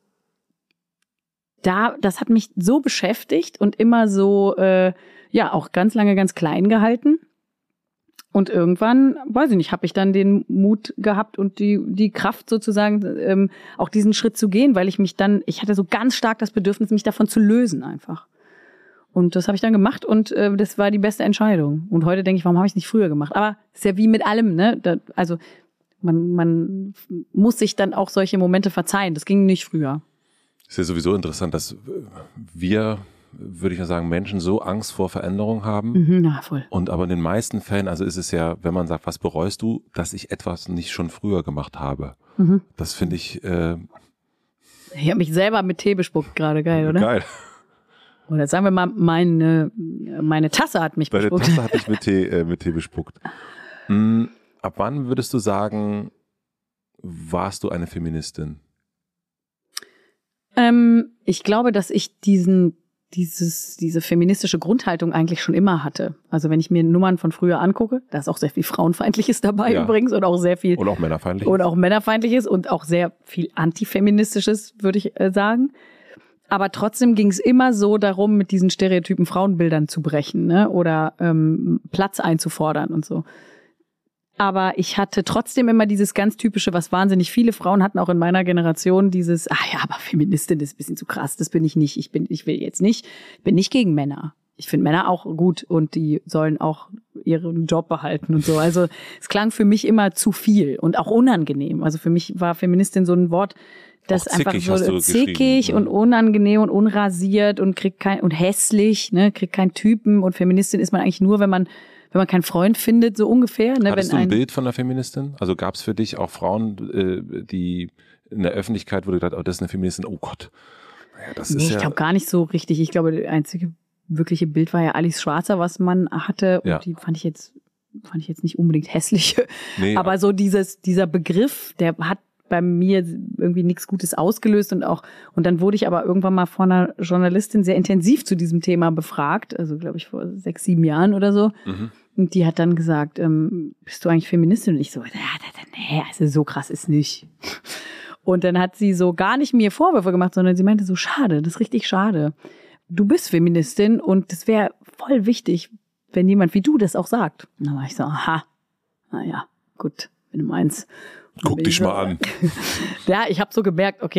da, das hat mich so beschäftigt und immer so, äh, ja, auch ganz lange ganz klein gehalten. Und irgendwann, weiß ich nicht, habe ich dann den Mut gehabt und die die Kraft sozusagen, ähm, auch diesen Schritt zu gehen, weil ich mich dann, ich hatte so ganz stark das Bedürfnis, mich davon zu lösen einfach. Und das habe ich dann gemacht und äh, das war die beste Entscheidung. Und heute denke ich, warum habe ich es nicht früher gemacht? Aber es ist ja wie mit allem, ne? Da, also man, man muss sich dann auch solche Momente verzeihen. Das ging nicht früher. Es ist ja sowieso interessant, dass wir, würde ich mal sagen, Menschen so Angst vor Veränderung haben. Mhm, ja, voll. Und aber in den meisten Fällen, also ist es ja, wenn man sagt, was bereust du, dass ich etwas nicht schon früher gemacht habe. Mhm. Das finde ich... Äh, ich habe mich selber mit Tee bespuckt gerade, geil, oder? Geil. Oder sagen wir mal, meine, meine Tasse hat mich Deine bespuckt. Tasse hat mich mit Tee, äh, mit Tee bespuckt. Hm, ab wann würdest du sagen, warst du eine Feministin? Ähm, ich glaube, dass ich diesen, dieses, diese feministische Grundhaltung eigentlich schon immer hatte. Also wenn ich mir Nummern von früher angucke, da ist auch sehr viel Frauenfeindliches dabei ja. übrigens und auch sehr viel. Und auch Männerfeindliches. Und auch Männerfeindliches und auch sehr viel Antifeministisches, würde ich äh, sagen. Aber trotzdem ging es immer so darum, mit diesen stereotypen Frauenbildern zu brechen, ne? Oder ähm, Platz einzufordern und so. Aber ich hatte trotzdem immer dieses ganz typische, was wahnsinnig viele Frauen hatten, auch in meiner Generation, dieses, ach ja, aber Feministin ist ein bisschen zu krass, das bin ich nicht. Ich bin, ich will jetzt nicht, bin nicht gegen Männer. Ich finde Männer auch gut und die sollen auch ihren Job behalten und so. Also es klang für mich immer zu viel und auch unangenehm. Also für mich war Feministin so ein Wort, das einfach so zickig und unangenehm und unrasiert und kriegt kein und hässlich, ne, kriegt keinen Typen und Feministin ist man eigentlich nur, wenn man wenn man keinen Freund findet, so ungefähr. Ne, Hattest wenn du ein Bild von einer Feministin? Also gab es für dich auch Frauen, äh, die in der Öffentlichkeit, wo du gedacht, oh, das ist eine Feministin, oh Gott. Ja, das nee, ist ich ja glaube gar nicht so richtig. Ich glaube, das einzige wirkliche Bild war ja Alice Schwarzer, was man hatte und ja. die fand ich jetzt fand ich jetzt nicht unbedingt hässlich. Nee, aber so dieses dieser Begriff, der hat bei mir irgendwie nichts Gutes ausgelöst und auch, und dann wurde ich aber irgendwann mal von einer Journalistin sehr intensiv zu diesem Thema befragt, also glaube ich vor sechs, sieben Jahren oder so. Mhm. Und die hat dann gesagt, ähm, bist du eigentlich Feministin? Und ich so, nee, also so krass ist nicht. Und dann hat sie so gar nicht mir Vorwürfe gemacht, sondern sie meinte so, schade, das ist richtig schade. Du bist Feministin und das wäre voll wichtig, wenn jemand wie du das auch sagt. Und dann war ich so, aha, naja, gut, wenn du meinst. Guck dich mal an. Ja, ich habe so gemerkt, okay,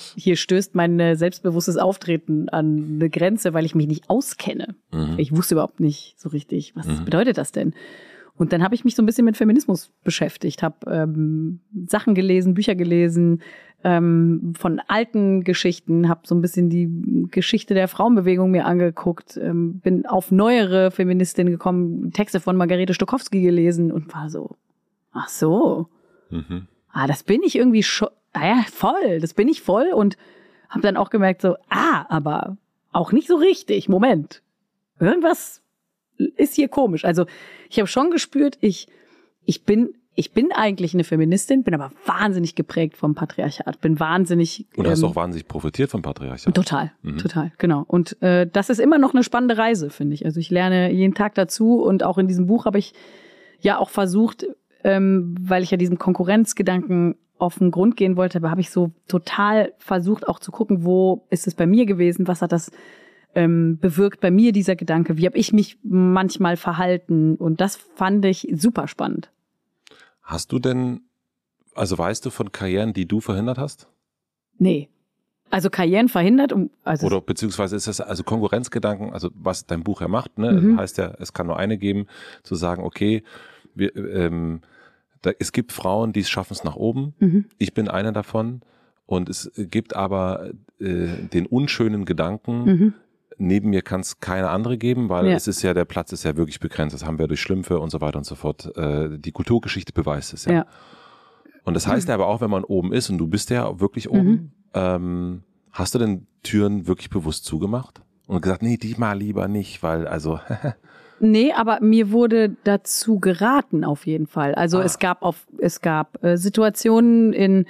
hier stößt mein äh, selbstbewusstes Auftreten an eine Grenze, weil ich mich nicht auskenne. Mhm. Ich wusste überhaupt nicht so richtig, was mhm. bedeutet das denn? Und dann habe ich mich so ein bisschen mit Feminismus beschäftigt, habe ähm, Sachen gelesen, Bücher gelesen, ähm, von alten Geschichten, habe so ein bisschen die Geschichte der Frauenbewegung mir angeguckt, ähm, bin auf neuere Feministinnen gekommen, Texte von Margarete Stokowski gelesen und war so, ach so, mhm. ah, das bin ich irgendwie schon, ah ja, voll, das bin ich voll und habe dann auch gemerkt so, ah, aber auch nicht so richtig, Moment, irgendwas ist hier komisch. Also ich habe schon gespürt, ich ich bin ich bin eigentlich eine Feministin, bin aber wahnsinnig geprägt vom Patriarchat, bin wahnsinnig und hast ähm, auch wahnsinnig profitiert vom Patriarchat. Total, mhm. total, genau. Und äh, das ist immer noch eine spannende Reise, finde ich. Also ich lerne jeden Tag dazu und auch in diesem Buch habe ich ja auch versucht, ähm, weil ich ja diesem Konkurrenzgedanken auf den Grund gehen wollte, aber habe ich so total versucht auch zu gucken, wo ist es bei mir gewesen, was hat das Ähm, bewirkt bei mir dieser Gedanke, wie habe ich mich manchmal verhalten und das fand ich super spannend. Hast du denn, also weißt du von Karrieren, die du verhindert hast? Nee, also Karrieren verhindert. Um, also Oder beziehungsweise ist das also Konkurrenzgedanken, also was dein Buch ja macht, ne? Mhm. Heißt ja, es kann nur eine geben, zu sagen, okay, wir, ähm, da, es gibt Frauen, die schaffen es nach oben, mhm. ich bin eine davon und es gibt aber äh, den unschönen Gedanken, mhm. neben mir kann es keine andere geben, weil ja. es ist ja, der Platz ist ja wirklich begrenzt. Das haben wir durch Schlümpfe und so weiter und so fort. Äh, die Kulturgeschichte beweist es ja. ja. Und das heißt ja aber auch, wenn man oben ist und du bist ja wirklich oben, mhm. ähm, hast du denn Türen wirklich bewusst zugemacht? Und gesagt, nee, die mal lieber nicht, weil also... Nee, aber mir wurde dazu geraten auf jeden Fall. Also ah. es gab auf es gab äh, Situationen in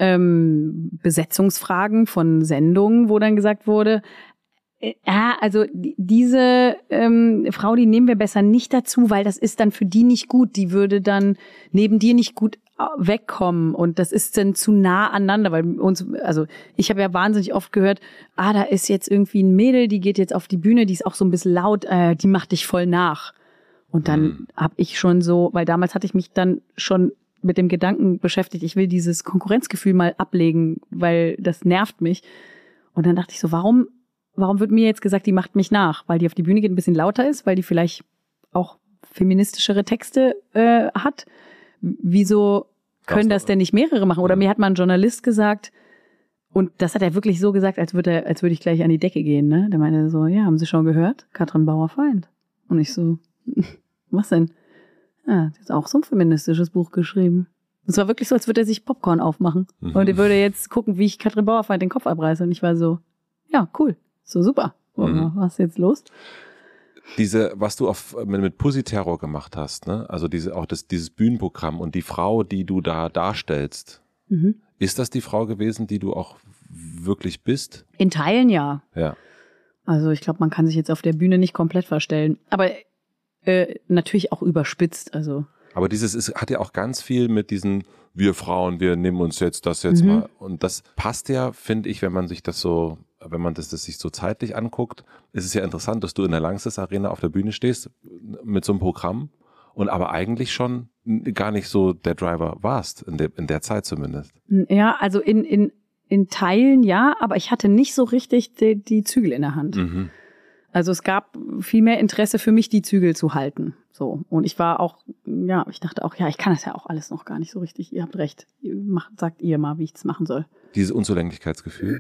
ähm, Besetzungsfragen von Sendungen, wo dann gesagt wurde, ja, also diese ähm, Frau, die nehmen wir besser nicht dazu, weil das ist dann für die nicht gut. Die würde dann neben dir nicht gut wegkommen und das ist dann zu nah aneinander, weil uns, also ich habe ja wahnsinnig oft gehört, ah, da ist jetzt irgendwie ein Mädel, die geht jetzt auf die Bühne, die ist auch so ein bisschen laut, äh, die macht dich voll nach. Und dann mhm. habe ich schon so, weil damals hatte ich mich dann schon mit dem Gedanken beschäftigt, ich will dieses Konkurrenzgefühl mal ablegen, weil das nervt mich. Und dann dachte ich so, warum Warum wird mir jetzt gesagt, die macht mich nach? Weil die auf die Bühne geht, ein bisschen lauter ist, weil die vielleicht auch feministischere Texte äh, hat. Wieso können das denn nicht mehrere machen? Oder mir hat mal ein Journalist gesagt, und das hat er wirklich so gesagt, als würde er, als würde ich gleich an die Decke gehen, ne? Der meinte so, ja, haben Sie schon gehört? Katrin Bauer-Feind. Und ich so, was denn? Ja, die hat auch so ein feministisches Buch geschrieben. Es war wirklich so, als würde er sich Popcorn aufmachen. Mhm. Und er würde jetzt gucken, wie ich Katrin Bauer-Feind den Kopf abreiße. Und ich war so, ja, cool. So super. Mhm. Was ist jetzt los? Diese, was du auf, mit, mit Pussy Terror gemacht hast, ne? Also diese, auch das, dieses Bühnenprogramm und die Frau, die du da darstellst, mhm. ist das die Frau gewesen, die du auch wirklich bist? In Teilen ja. Ja. Also ich glaube, man kann sich jetzt auf der Bühne nicht komplett verstellen. Aber äh, natürlich auch überspitzt. Also. Aber dieses ist, hat ja auch ganz viel mit diesen, wir Frauen, wir nehmen uns jetzt das jetzt mhm. mal. Und das passt ja, finde ich, wenn man sich das so, wenn man das, das sich so zeitlich anguckt, ist es ja interessant, dass du in der Langsys Arena auf der Bühne stehst mit so einem Programm und aber eigentlich schon gar nicht so der Driver warst, in der, in der Zeit zumindest. Ja, also in, in, in Teilen ja, aber ich hatte nicht so richtig die, die Zügel in der Hand. Mhm. Also es gab viel mehr Interesse für mich, die Zügel zu halten. So. Und ich war auch, ja, ich dachte auch, ja, ich kann das ja auch alles noch gar nicht so richtig. Ihr habt recht. Macht, sagt ihr mal, wie ich das machen soll. Dieses Unzulänglichkeitsgefühl?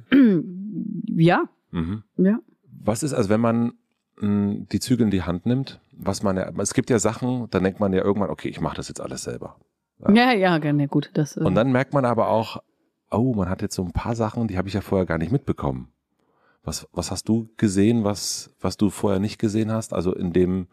Ja. Mhm. Ja. Was ist, also wenn man mh, die Zügel in die Hand nimmt, was man ja, es gibt ja Sachen, da denkt man ja irgendwann, okay, ich mache das jetzt alles selber. Ja, ja, ja, gerne, gut. Das, äh Und dann merkt man aber auch, oh, man hat jetzt so ein paar Sachen, die habe ich ja vorher gar nicht mitbekommen. Was, was hast du gesehen, was, was du vorher nicht gesehen hast? Also in dem.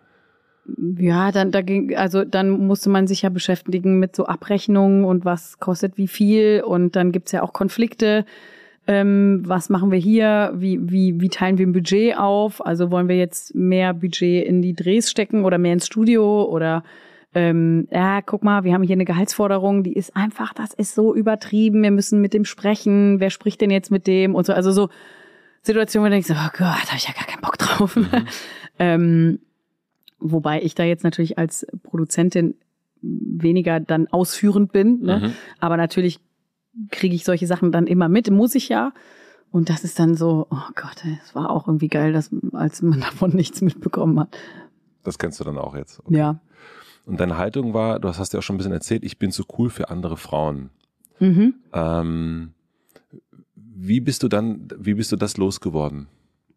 Ja, dann, da ging, also dann musste man sich ja beschäftigen mit so Abrechnungen und was kostet wie viel und dann gibt's ja auch Konflikte. Ähm, was machen wir hier? Wie, wie, wie teilen wir ein Budget auf? Also wollen wir jetzt mehr Budget in die Drehs stecken oder mehr ins Studio oder ähm, ja, guck mal, wir haben hier eine Gehaltsforderung, die ist einfach, das ist so übertrieben. Wir müssen mit dem sprechen. Wer spricht denn jetzt mit dem? Und so, also so Situation, wo du denkst, oh Gott, da habe ich ja gar keinen Bock drauf. Mhm. ähm, wobei ich da jetzt natürlich als Produzentin weniger dann ausführend bin, ne? Mhm. Aber natürlich kriege ich solche Sachen dann immer mit, muss ich ja. Und das ist dann so, oh Gott, es war auch irgendwie geil, dass, als man davon nichts mitbekommen hat. Das kennst du dann auch jetzt? Okay. Ja. Und deine Haltung war, du hast ja auch schon ein bisschen erzählt, ich bin zu cool für andere Frauen. Mhm. Ähm, wie bist du dann, wie bist du das losgeworden?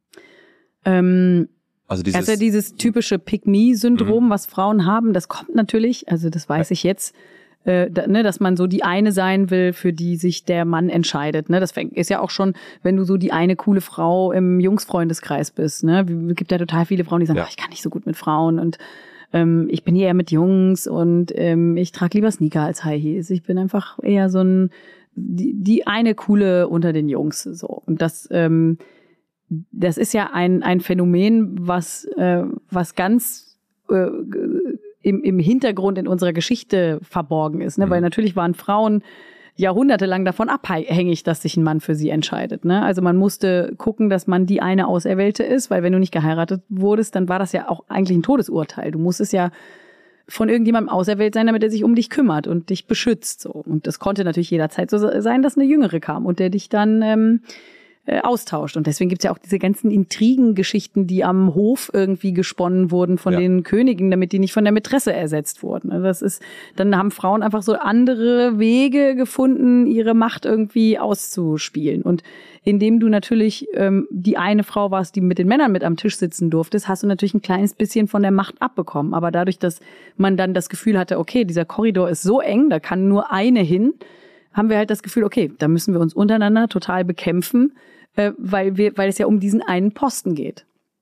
Ähm, also dieses, also dieses typische Pick-me-Syndrom, mhm. was Frauen haben, das kommt natürlich, also das weiß ich jetzt, äh, da, ne, dass man so die eine sein will, für die sich der Mann entscheidet. Ne? Das ist ja auch schon, wenn du so die eine coole Frau im Jungsfreundeskreis bist. Ne? Es gibt ja total viele Frauen, die sagen, ja. ach, ich kann nicht so gut mit Frauen und ähm, ich bin eher mit Jungs und ähm, ich trage lieber Sneaker als High Heels. Ich bin einfach eher so ein die, die eine coole unter den Jungs. So. Und das ähm, das ist ja ein ein Phänomen, was äh, was ganz äh, im im Hintergrund in unserer Geschichte verborgen ist, ne? Mhm. Weil natürlich waren Frauen jahrhundertelang davon abhängig, dass sich ein Mann für sie entscheidet, ne? Also man musste gucken, dass man die eine Auserwählte ist, weil wenn du nicht geheiratet wurdest, dann war das ja auch eigentlich ein Todesurteil. Du musstest ja von irgendjemandem auserwählt sein, damit er sich um dich kümmert und dich beschützt, so. Und das konnte natürlich jederzeit so sein, dass eine Jüngere kam und der dich dann ähm, äh, austauscht. Und deswegen gibt's ja auch diese ganzen Intrigengeschichten, die am Hof irgendwie gesponnen wurden von ja. den Königen, damit die nicht von der Mätresse ersetzt wurden. Also das ist, dann haben Frauen einfach so andere Wege gefunden, ihre Macht irgendwie auszuspielen. Und indem du natürlich ähm, die eine Frau warst, die mit den Männern mit am Tisch sitzen durftest, hast du natürlich ein kleines bisschen von der Macht abbekommen. Aber dadurch, dass man dann das Gefühl hatte, okay, dieser Korridor ist so eng, da kann nur eine hin, haben wir halt das Gefühl, okay, da müssen wir uns untereinander total bekämpfen, äh, weil wir, weil es ja um diesen einen Posten geht.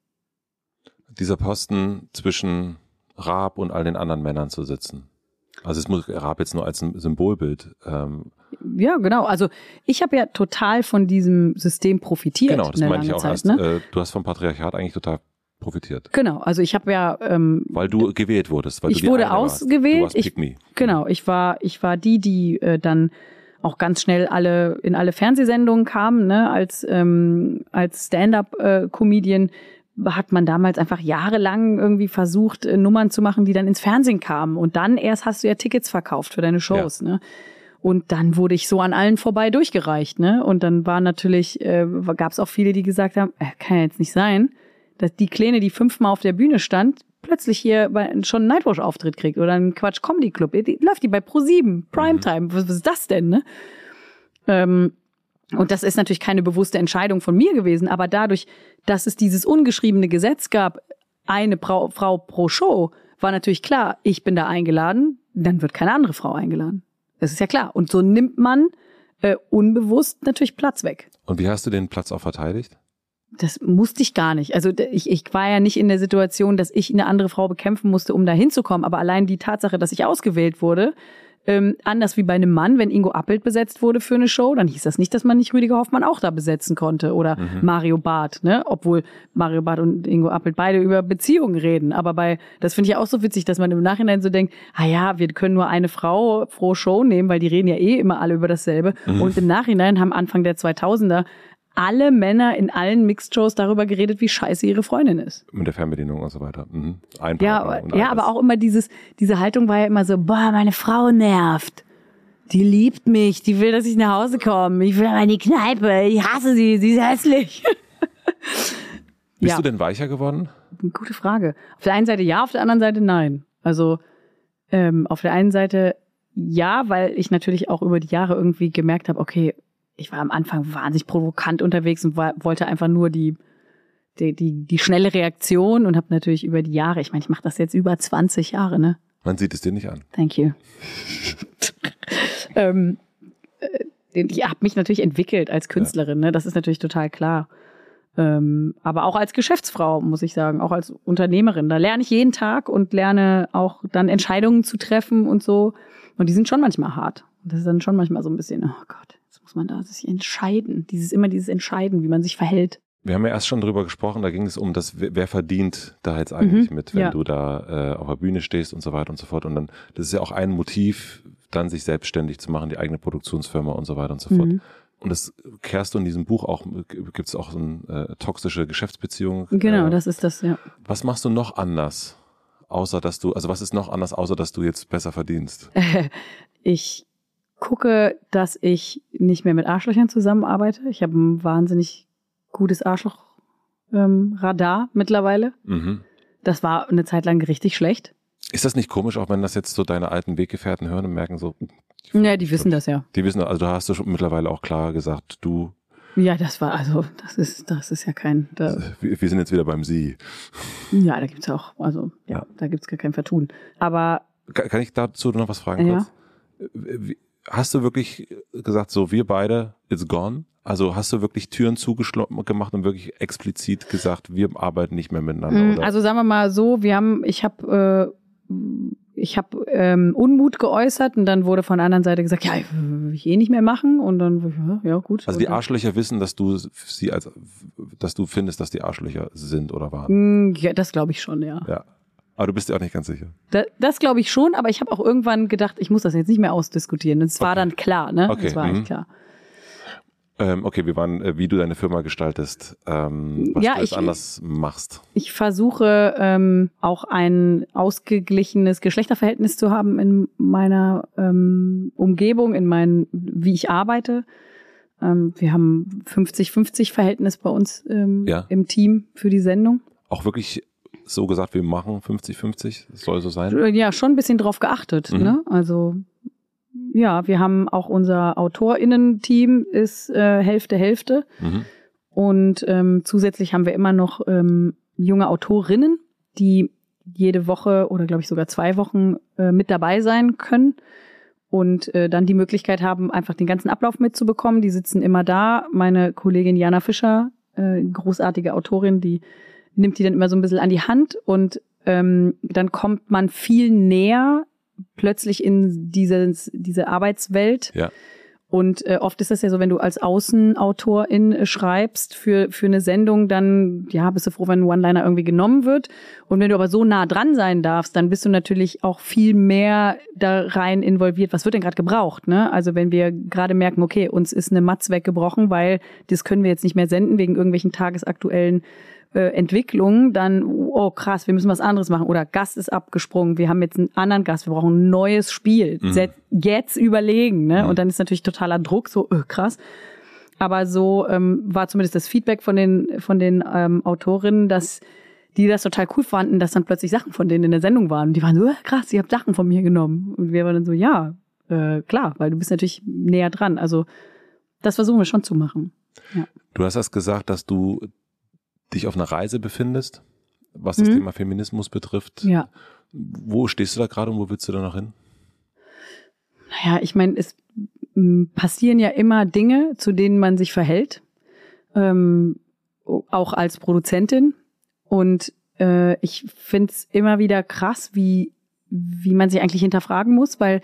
Dieser Posten zwischen Raab und all den anderen Männern zu sitzen. Also es muss Raab jetzt nur als ein Symbolbild. Ähm ja, genau. Also ich habe ja total von diesem System profitiert. Genau, das meine ich auch. Zeit, hast, ne? äh, du hast vom Patriarchat eigentlich total profitiert. Genau, also ich habe ja ähm, weil du gewählt wurdest, weil ich du die wurde eine ausgewählt. Warst. Du warst Pick me. Ich, genau, ich war ich war die, die äh, dann auch ganz schnell alle in alle Fernsehsendungen kamen, ne, als ähm, als Stand-up-Comedian. Hat man damals einfach jahrelang irgendwie versucht, äh, Nummern zu machen, die dann ins Fernsehen kamen. Und dann erst hast du ja Tickets verkauft für deine Shows, ja. ne? Und dann wurde ich so an allen vorbei durchgereicht, ne? Und dann war natürlich, äh, gab es auch viele, die gesagt haben, äh, kann ja jetzt nicht sein, dass die Kleine, die fünfmal auf der Bühne stand, plötzlich hier bei, schon einen Nightwash-Auftritt kriegt oder einen Quatsch-Comedy-Club. Die, läuft die bei ProSieben, Primetime. Mhm. Was, was ist das denn, ne? Ähm, Und das ist natürlich keine bewusste Entscheidung von mir gewesen, aber dadurch, dass es dieses ungeschriebene Gesetz gab, eine Frau, Frau pro Show, war natürlich klar, ich bin da eingeladen, dann wird keine andere Frau eingeladen. Das ist ja klar. Und so nimmt man äh, unbewusst natürlich Platz weg. Und wie hast du den Platz auch verteidigt? Das musste ich gar nicht. Also ich, ich war ja nicht in der Situation, dass ich eine andere Frau bekämpfen musste, um da hinzukommen. Aber allein die Tatsache, dass ich ausgewählt wurde, Ähm, anders wie bei einem Mann, wenn Ingo Appelt besetzt wurde für eine Show, dann hieß das nicht, dass man nicht Rüdiger Hoffmann auch da besetzen konnte oder mhm. Mario Barth, ne? Obwohl Mario Barth und Ingo Appelt beide über Beziehungen reden. Aber bei, das finde ich auch so witzig, dass man im Nachhinein so denkt, ah ja, wir können nur eine Frau pro Show nehmen, weil die reden ja eh immer alle über dasselbe. Mhm. Und im Nachhinein haben Anfang der zweitausender alle Männer in allen Mixed-Shows darüber geredet, wie scheiße ihre Freundin ist. Mit der Fernbedienung und so weiter. Mhm. Ein ja, und ja, aber auch immer dieses, diese Haltung war ja immer so, boah, meine Frau nervt. Die liebt mich, die will, dass ich nach Hause komme. Ich will aber in die Kneipe, ich hasse sie, sie ist hässlich. Bist ja. du denn weicher geworden? Gute Frage. Auf der einen Seite ja, auf der anderen Seite nein. Also ähm, auf der einen Seite ja, weil ich natürlich auch über die Jahre irgendwie gemerkt habe, okay, ich war am Anfang wahnsinnig provokant unterwegs und war, wollte einfach nur die, die, die, die schnelle Reaktion und habe natürlich über die Jahre, ich meine, ich mache das jetzt über zwanzig Jahre, ne? Man sieht es dir nicht an. Thank you. ähm, ich habe mich natürlich entwickelt als Künstlerin, ne? Das ist natürlich total klar. Ähm, aber auch als Geschäftsfrau, muss ich sagen, auch als Unternehmerin. Da lerne ich jeden Tag und lerne auch dann Entscheidungen zu treffen und so. Und die sind schon manchmal hart. Und das ist dann schon manchmal so ein bisschen, oh Gott. Muss man da sich entscheiden. Dieses, immer dieses Entscheiden, wie man sich verhält. Wir haben ja erst schon drüber gesprochen, da ging es um das, wer verdient da jetzt eigentlich mhm, mit, wenn ja. du da äh, auf der Bühne stehst und so weiter und so fort. Und dann, das ist ja auch ein Motiv, dann sich selbstständig zu machen, die eigene Produktionsfirma und so weiter und so fort. Mhm. Und das kehrst du in diesem Buch auch, gibt es auch so eine äh, toxische Geschäftsbeziehung. Genau, äh, das ist das, ja. Was machst du noch anders? Außer, dass du, also was ist noch anders, außer, dass du jetzt besser verdienst? ich gucke, dass ich nicht mehr mit Arschlöchern zusammenarbeite. Ich habe ein wahnsinnig gutes Arschloch-Radar ähm, mittlerweile. Mhm. Das war eine Zeit lang richtig schlecht. Ist das nicht komisch, auch wenn das jetzt so deine alten Weggefährten hören und merken so... Die ja, die wissen das ja. Die wissen, also da hast du schon mittlerweile auch klar gesagt, du... Ja, das war, also das ist das ist ja kein... Da, wir, wir sind jetzt wieder beim Sie. Ja, da gibt's auch, also ja, ja. da gibt's gar kein Vertun. Aber... Kann, kann ich dazu noch was fragen ja. kurz? Hast du wirklich gesagt, so wir beide, it's gone? Also hast du wirklich Türen zugemacht und wirklich explizit gesagt, wir arbeiten nicht mehr miteinander? Oder? Also sagen wir mal so, wir haben, ich habe... Äh, Ich habe ähm, Unmut geäußert und dann wurde von der anderen Seite gesagt, ja, will ich eh nicht mehr machen und dann, ja, ja gut. Also die Arschlöcher wissen, dass du sie als, dass du findest, dass die Arschlöcher sind oder waren? Ja, das glaube ich schon, ja. Ja, aber du bist dir auch nicht ganz sicher. Da, das glaube ich schon, aber ich habe auch irgendwann gedacht, ich muss das jetzt nicht mehr ausdiskutieren. Es war okay. dann klar, ne? Okay. Es war mhm. echt klar. Ähm, okay, wir waren, äh, wie du deine Firma gestaltest, ähm, was ja, du jetzt ich, anders machst. Ich versuche ähm, auch ein ausgeglichenes Geschlechterverhältnis zu haben in meiner ähm, Umgebung, in meinen, wie ich arbeite. Ähm, wir haben fünfzig fünfzig Verhältnis bei uns ähm, ja. im Team für die Sendung. Auch wirklich so gesagt, wir machen fünfzig fünfzig, das soll so sein? Ja, schon ein bisschen drauf geachtet, mhm. ne? Also ja, wir haben auch unser AutorInnen-Team ist äh, Hälfte, Hälfte. Mhm. Und ähm, zusätzlich haben wir immer noch ähm, junge Autorinnen, die jede Woche oder glaube ich sogar zwei Wochen äh, mit dabei sein können und äh, dann die Möglichkeit haben, einfach den ganzen Ablauf mitzubekommen. Die sitzen immer da. Meine Kollegin Jana Fischer, äh, großartige Autorin, die nimmt die dann immer so ein bisschen an die Hand und ähm, dann kommt man viel näher plötzlich in dieses, diese Arbeitswelt. Ja. Und äh, oft ist das ja so, wenn du als Außenautorin äh, schreibst für für eine Sendung, dann ja bist du froh, wenn ein One-Liner irgendwie genommen wird. Und wenn du aber so nah dran sein darfst, dann bist du natürlich auch viel mehr da rein involviert. Was wird denn gerade gebraucht? Ne? Also wenn wir gerade merken, okay, uns ist eine Matz weggebrochen, weil das können wir jetzt nicht mehr senden wegen irgendwelchen tagesaktuellen Entwicklung, dann, oh krass, wir müssen was anderes machen. Oder Gast ist abgesprungen, wir haben jetzt einen anderen Gast, wir brauchen ein neues Spiel. Mhm. Jetzt überlegen, ne? Mhm. Und dann ist natürlich totaler Druck, so oh, krass. Aber so ähm, war zumindest das Feedback von den von den ähm, Autorinnen, dass die das total cool fanden, dass dann plötzlich Sachen von denen in der Sendung waren. Und die waren so, oh, krass, ihr habt Sachen von mir genommen. Und wir waren dann so, ja, äh, klar, weil du bist natürlich näher dran. Also das versuchen wir schon zu machen. Ja. Du hast erst gesagt, dass du dich auf einer Reise befindest, was das mhm. Thema Feminismus betrifft. Ja. Wo stehst du da gerade und wo willst du da noch hin? Naja, ich meine, es m, passieren ja immer Dinge, zu denen man sich verhält, ähm, auch als Produzentin. Und äh, ich finde es immer wieder krass, wie, wie man sich eigentlich hinterfragen muss, weil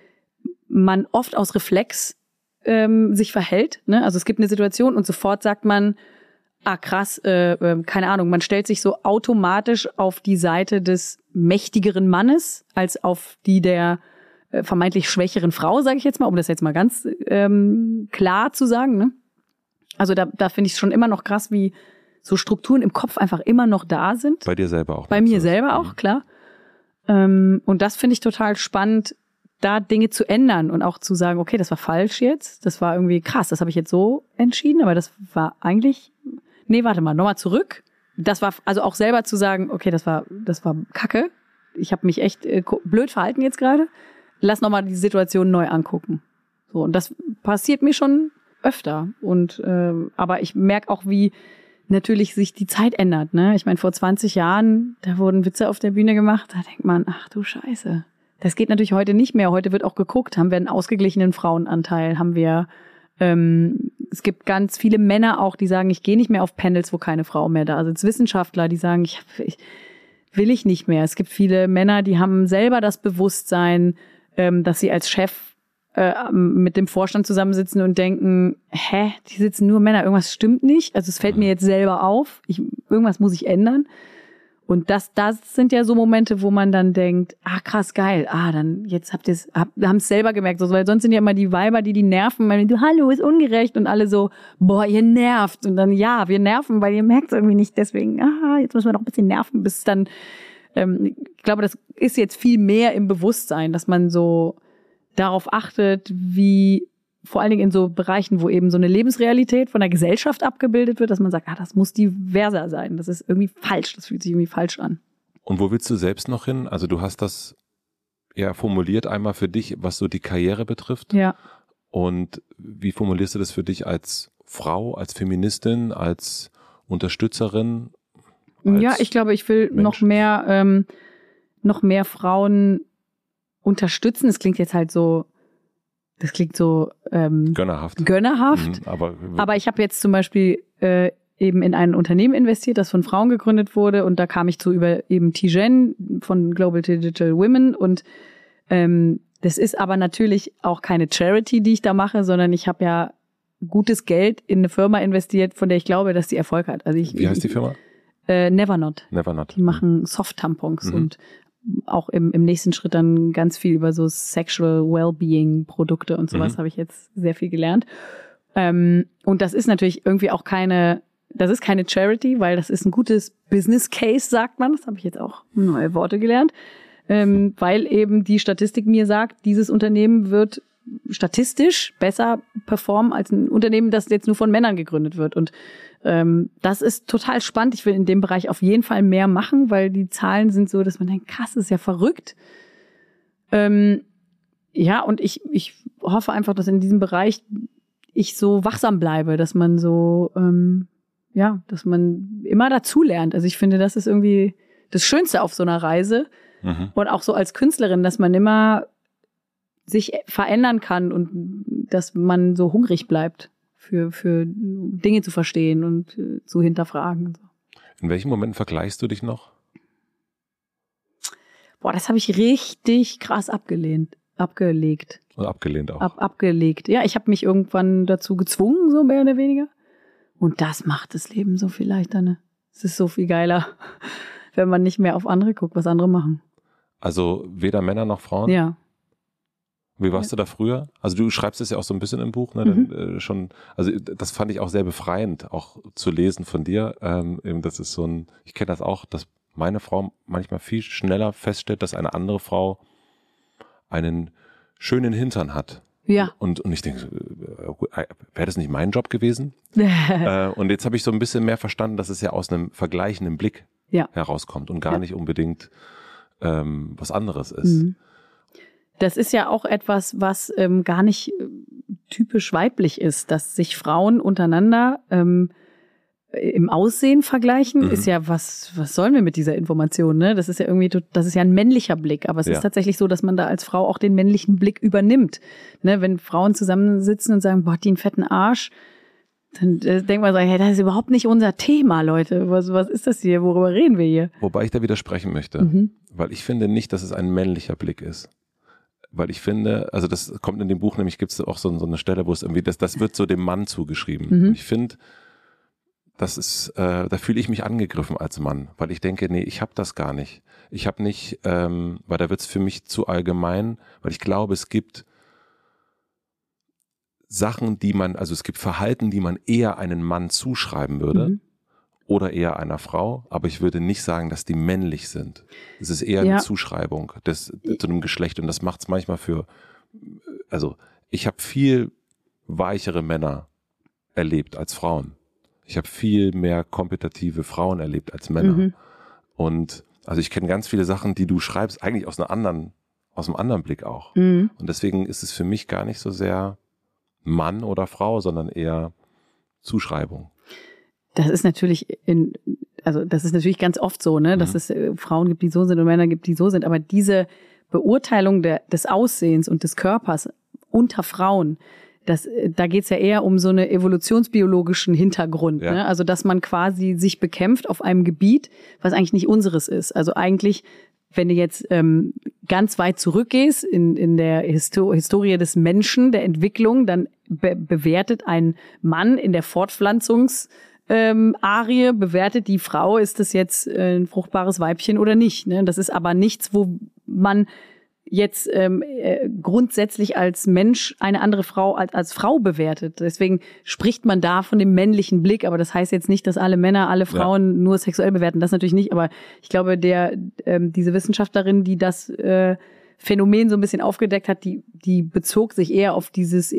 man oft aus Reflex ähm, sich verhält. Ne? Also es gibt eine Situation und sofort sagt man, ah krass, äh, äh, keine Ahnung, man stellt sich so automatisch auf die Seite des mächtigeren Mannes als auf die der äh, vermeintlich schwächeren Frau, sage ich jetzt mal, um das jetzt mal ganz ähm, klar zu sagen. Ne? Also da, da finde ich es schon immer noch krass, wie so Strukturen im Kopf einfach immer noch da sind. Bei dir selber auch. Bei mir so. selber auch, klar. Ähm, und das finde ich total spannend, da Dinge zu ändern und auch zu sagen, okay, das war falsch jetzt, das war irgendwie krass, das habe ich jetzt so entschieden, aber das war eigentlich... Nee, warte mal, nochmal zurück. Das war also auch selber zu sagen, okay, das war das war Kacke. Ich habe mich echt äh, blöd verhalten jetzt gerade. Lass nochmal die Situation neu angucken. So, und das passiert mir schon öfter. Und äh, aber ich merke auch, wie natürlich sich die Zeit ändert. Ne? Ich meine, vor zwanzig Jahren, da wurden Witze auf der Bühne gemacht. Da denkt man, ach du Scheiße. Das geht natürlich heute nicht mehr. Heute wird auch geguckt, haben wir einen ausgeglichenen Frauenanteil, haben wir Ähm, es gibt ganz viele Männer auch, die sagen, ich gehe nicht mehr auf Panels, wo keine Frau mehr da ist. Also Wissenschaftler, die sagen, ich, ich will ich nicht mehr. Es gibt viele Männer, die haben selber das Bewusstsein, ähm, dass sie als Chef äh, mit dem Vorstand zusammensitzen und denken, hä, die sitzen nur Männer, irgendwas stimmt nicht. Also es fällt mir jetzt selber auf, ich, irgendwas muss ich ändern. Und das, das sind ja so Momente, wo man dann denkt, ah krass, geil, ah dann jetzt habt ihr es, hab, haben es selber gemerkt, so, weil sonst sind ja immer die Weiber, die die nerven, weil du, hallo, ist ungerecht und alle so, boah, ihr nervt und dann, ja, wir nerven, weil ihr merkt es irgendwie nicht, deswegen, ah, jetzt müssen wir noch ein bisschen nerven, bis dann, ähm, ich glaube, das ist jetzt viel mehr im Bewusstsein, dass man so, darauf achtet, wie vor allen Dingen in so Bereichen, wo eben so eine Lebensrealität von der Gesellschaft abgebildet wird, dass man sagt, ah, das muss diverser sein. Das ist irgendwie falsch, das fühlt sich irgendwie falsch an. Und wo willst du selbst noch hin? Also du hast das ja formuliert einmal für dich, was so die Karriere betrifft. Ja. Und wie formulierst du das für dich als Frau, als Feministin, als Unterstützerin? Als ja, ich glaube, ich will Mensch? noch mehr, ähm, noch mehr Frauen unterstützen. Das klingt jetzt halt so, das klingt so ähm, Gönnerhaft. gönnerhaft. Mhm, aber, Aber ich habe jetzt zum Beispiel äh, eben in ein Unternehmen investiert, das von Frauen gegründet wurde, und da kam ich zu über eben Tijen von Global Digital Women, und ähm, das ist aber natürlich auch keine Charity, die ich da mache, sondern ich habe ja gutes Geld in eine Firma investiert, von der ich glaube, dass sie Erfolg hat. Also ich, Wie heißt die Firma? Äh, Nevernot. Nevernot. Die machen Soft-Tampons Mhm. und auch im, im nächsten Schritt dann ganz viel über so Sexual Wellbeing-Produkte und sowas Mhm. habe ich jetzt sehr viel gelernt. Ähm, und das ist natürlich irgendwie auch keine, das ist keine Charity, weil das ist ein gutes Business Case, sagt man. Das habe ich jetzt auch neue Worte gelernt. Ähm, weil eben die Statistik mir sagt, dieses Unternehmen wird statistisch besser performen als ein Unternehmen, das jetzt nur von Männern gegründet wird. Und ähm, das ist total spannend. Ich will in dem Bereich auf jeden Fall mehr machen, weil die Zahlen sind so, dass man denkt, krass, das ist ja verrückt. Ähm, ja, und ich, ich hoffe einfach, dass in diesem Bereich ich so wachsam bleibe, dass man so, ähm, ja, dass man immer dazulernt. Also ich finde, das ist irgendwie das Schönste auf so einer Reise. Mhm. Und auch so als Künstlerin, dass man immer sich verändern kann und dass man so hungrig bleibt für, für Dinge zu verstehen und äh, zu hinterfragen. In welchen Momenten vergleichst du dich noch? Boah, das habe ich richtig krass abgelehnt, abgelegt. Oder abgelehnt auch? Ab, abgelegt. Ja, ich habe mich irgendwann dazu gezwungen, so mehr oder weniger. Und das macht das Leben so viel leichter, ne? Es ist so viel geiler, wenn man nicht mehr auf andere guckt, was andere machen. Also weder Männer noch Frauen? Ja. Wie warst ja. du da früher? Also du schreibst es ja auch so ein bisschen im Buch, ne? Mhm. Dann, äh, schon, also das fand ich auch sehr befreiend, auch zu lesen von dir. Ähm, eben, das ist so ein, ich kenne das auch, dass meine Frau manchmal viel schneller feststellt, dass eine andere Frau einen schönen Hintern hat. Ja. Und, und ich denke, äh, wäre das nicht mein Job gewesen? äh, und jetzt habe ich so ein bisschen mehr verstanden, dass es ja aus einem vergleichenden Blick ja. herauskommt und gar ja. nicht unbedingt ähm, was anderes ist. Mhm. Das ist ja auch etwas, was ähm, gar nicht äh, typisch weiblich ist, dass sich Frauen untereinander ähm, im Aussehen vergleichen, Mhm. ist ja, was, was sollen wir mit dieser Information, ne? Das ist ja irgendwie, das ist ja ein männlicher Blick, aber es Ja. ist tatsächlich so, dass man da als Frau auch den männlichen Blick übernimmt. Ne? Wenn Frauen zusammensitzen und sagen, boah, die einen fetten Arsch, dann äh, denkt man so, hey, das ist überhaupt nicht unser Thema, Leute. Was, was ist das hier? Worüber reden wir hier? Wobei ich da widersprechen möchte, Mhm. weil ich finde nicht, dass es ein männlicher Blick ist. Weil ich finde, also das kommt in dem Buch, nämlich gibt es auch so, so eine Stelle, wo es irgendwie, das, das wird so dem Mann zugeschrieben. Mhm. Und ich finde, das ist, äh, da fühle ich mich angegriffen als Mann, weil ich denke, nee, ich habe das gar nicht. Ich habe nicht, ähm, weil da wird es für mich zu allgemein, weil ich glaube, es gibt Sachen, die man, also es gibt Verhalten, die man eher einem Mann zuschreiben würde. Mhm. Oder eher einer Frau, aber ich würde nicht sagen, dass die männlich sind. Es ist eher Ja. eine Zuschreibung des, zu einem Geschlecht und das macht es manchmal für, also ich habe viel weichere Männer erlebt als Frauen. Ich habe viel mehr kompetitive Frauen erlebt als Männer. Mhm. Und also ich kenne ganz viele Sachen, die du schreibst, eigentlich aus einer anderen, aus einem anderen Blick auch. Mhm. Und deswegen ist es für mich gar nicht so sehr Mann oder Frau, sondern eher Zuschreibung. Das ist natürlich in, also das ist natürlich ganz oft so, ne, dass Mhm. es äh, Frauen gibt, die so sind und Männer gibt, die so sind. Aber diese Beurteilung der, des Aussehens und des Körpers unter Frauen, das, äh, da geht's ja eher um so einen evolutionsbiologischen Hintergrund. Ja. Ne? Also dass man quasi sich bekämpft auf einem Gebiet, was eigentlich nicht unseres ist. Also eigentlich, wenn du jetzt ähm, ganz weit zurückgehst in, in der Histo- Historie des Menschen, der Entwicklung, dann be- bewertet ein Mann in der Fortpflanzungs- Ähm, Arie bewertet die Frau, ist das jetzt äh, ein fruchtbares Weibchen oder nicht. Ne? Das ist aber nichts, wo man jetzt ähm, äh, grundsätzlich als Mensch eine andere Frau als, als Frau bewertet. Deswegen spricht man da von dem männlichen Blick, aber das heißt jetzt nicht, dass alle Männer alle Frauen ja. nur sexuell bewerten. Das natürlich nicht, aber ich glaube, der ähm, diese Wissenschaftlerin, die das äh, Phänomen so ein bisschen aufgedeckt hat, die, die bezog sich eher auf dieses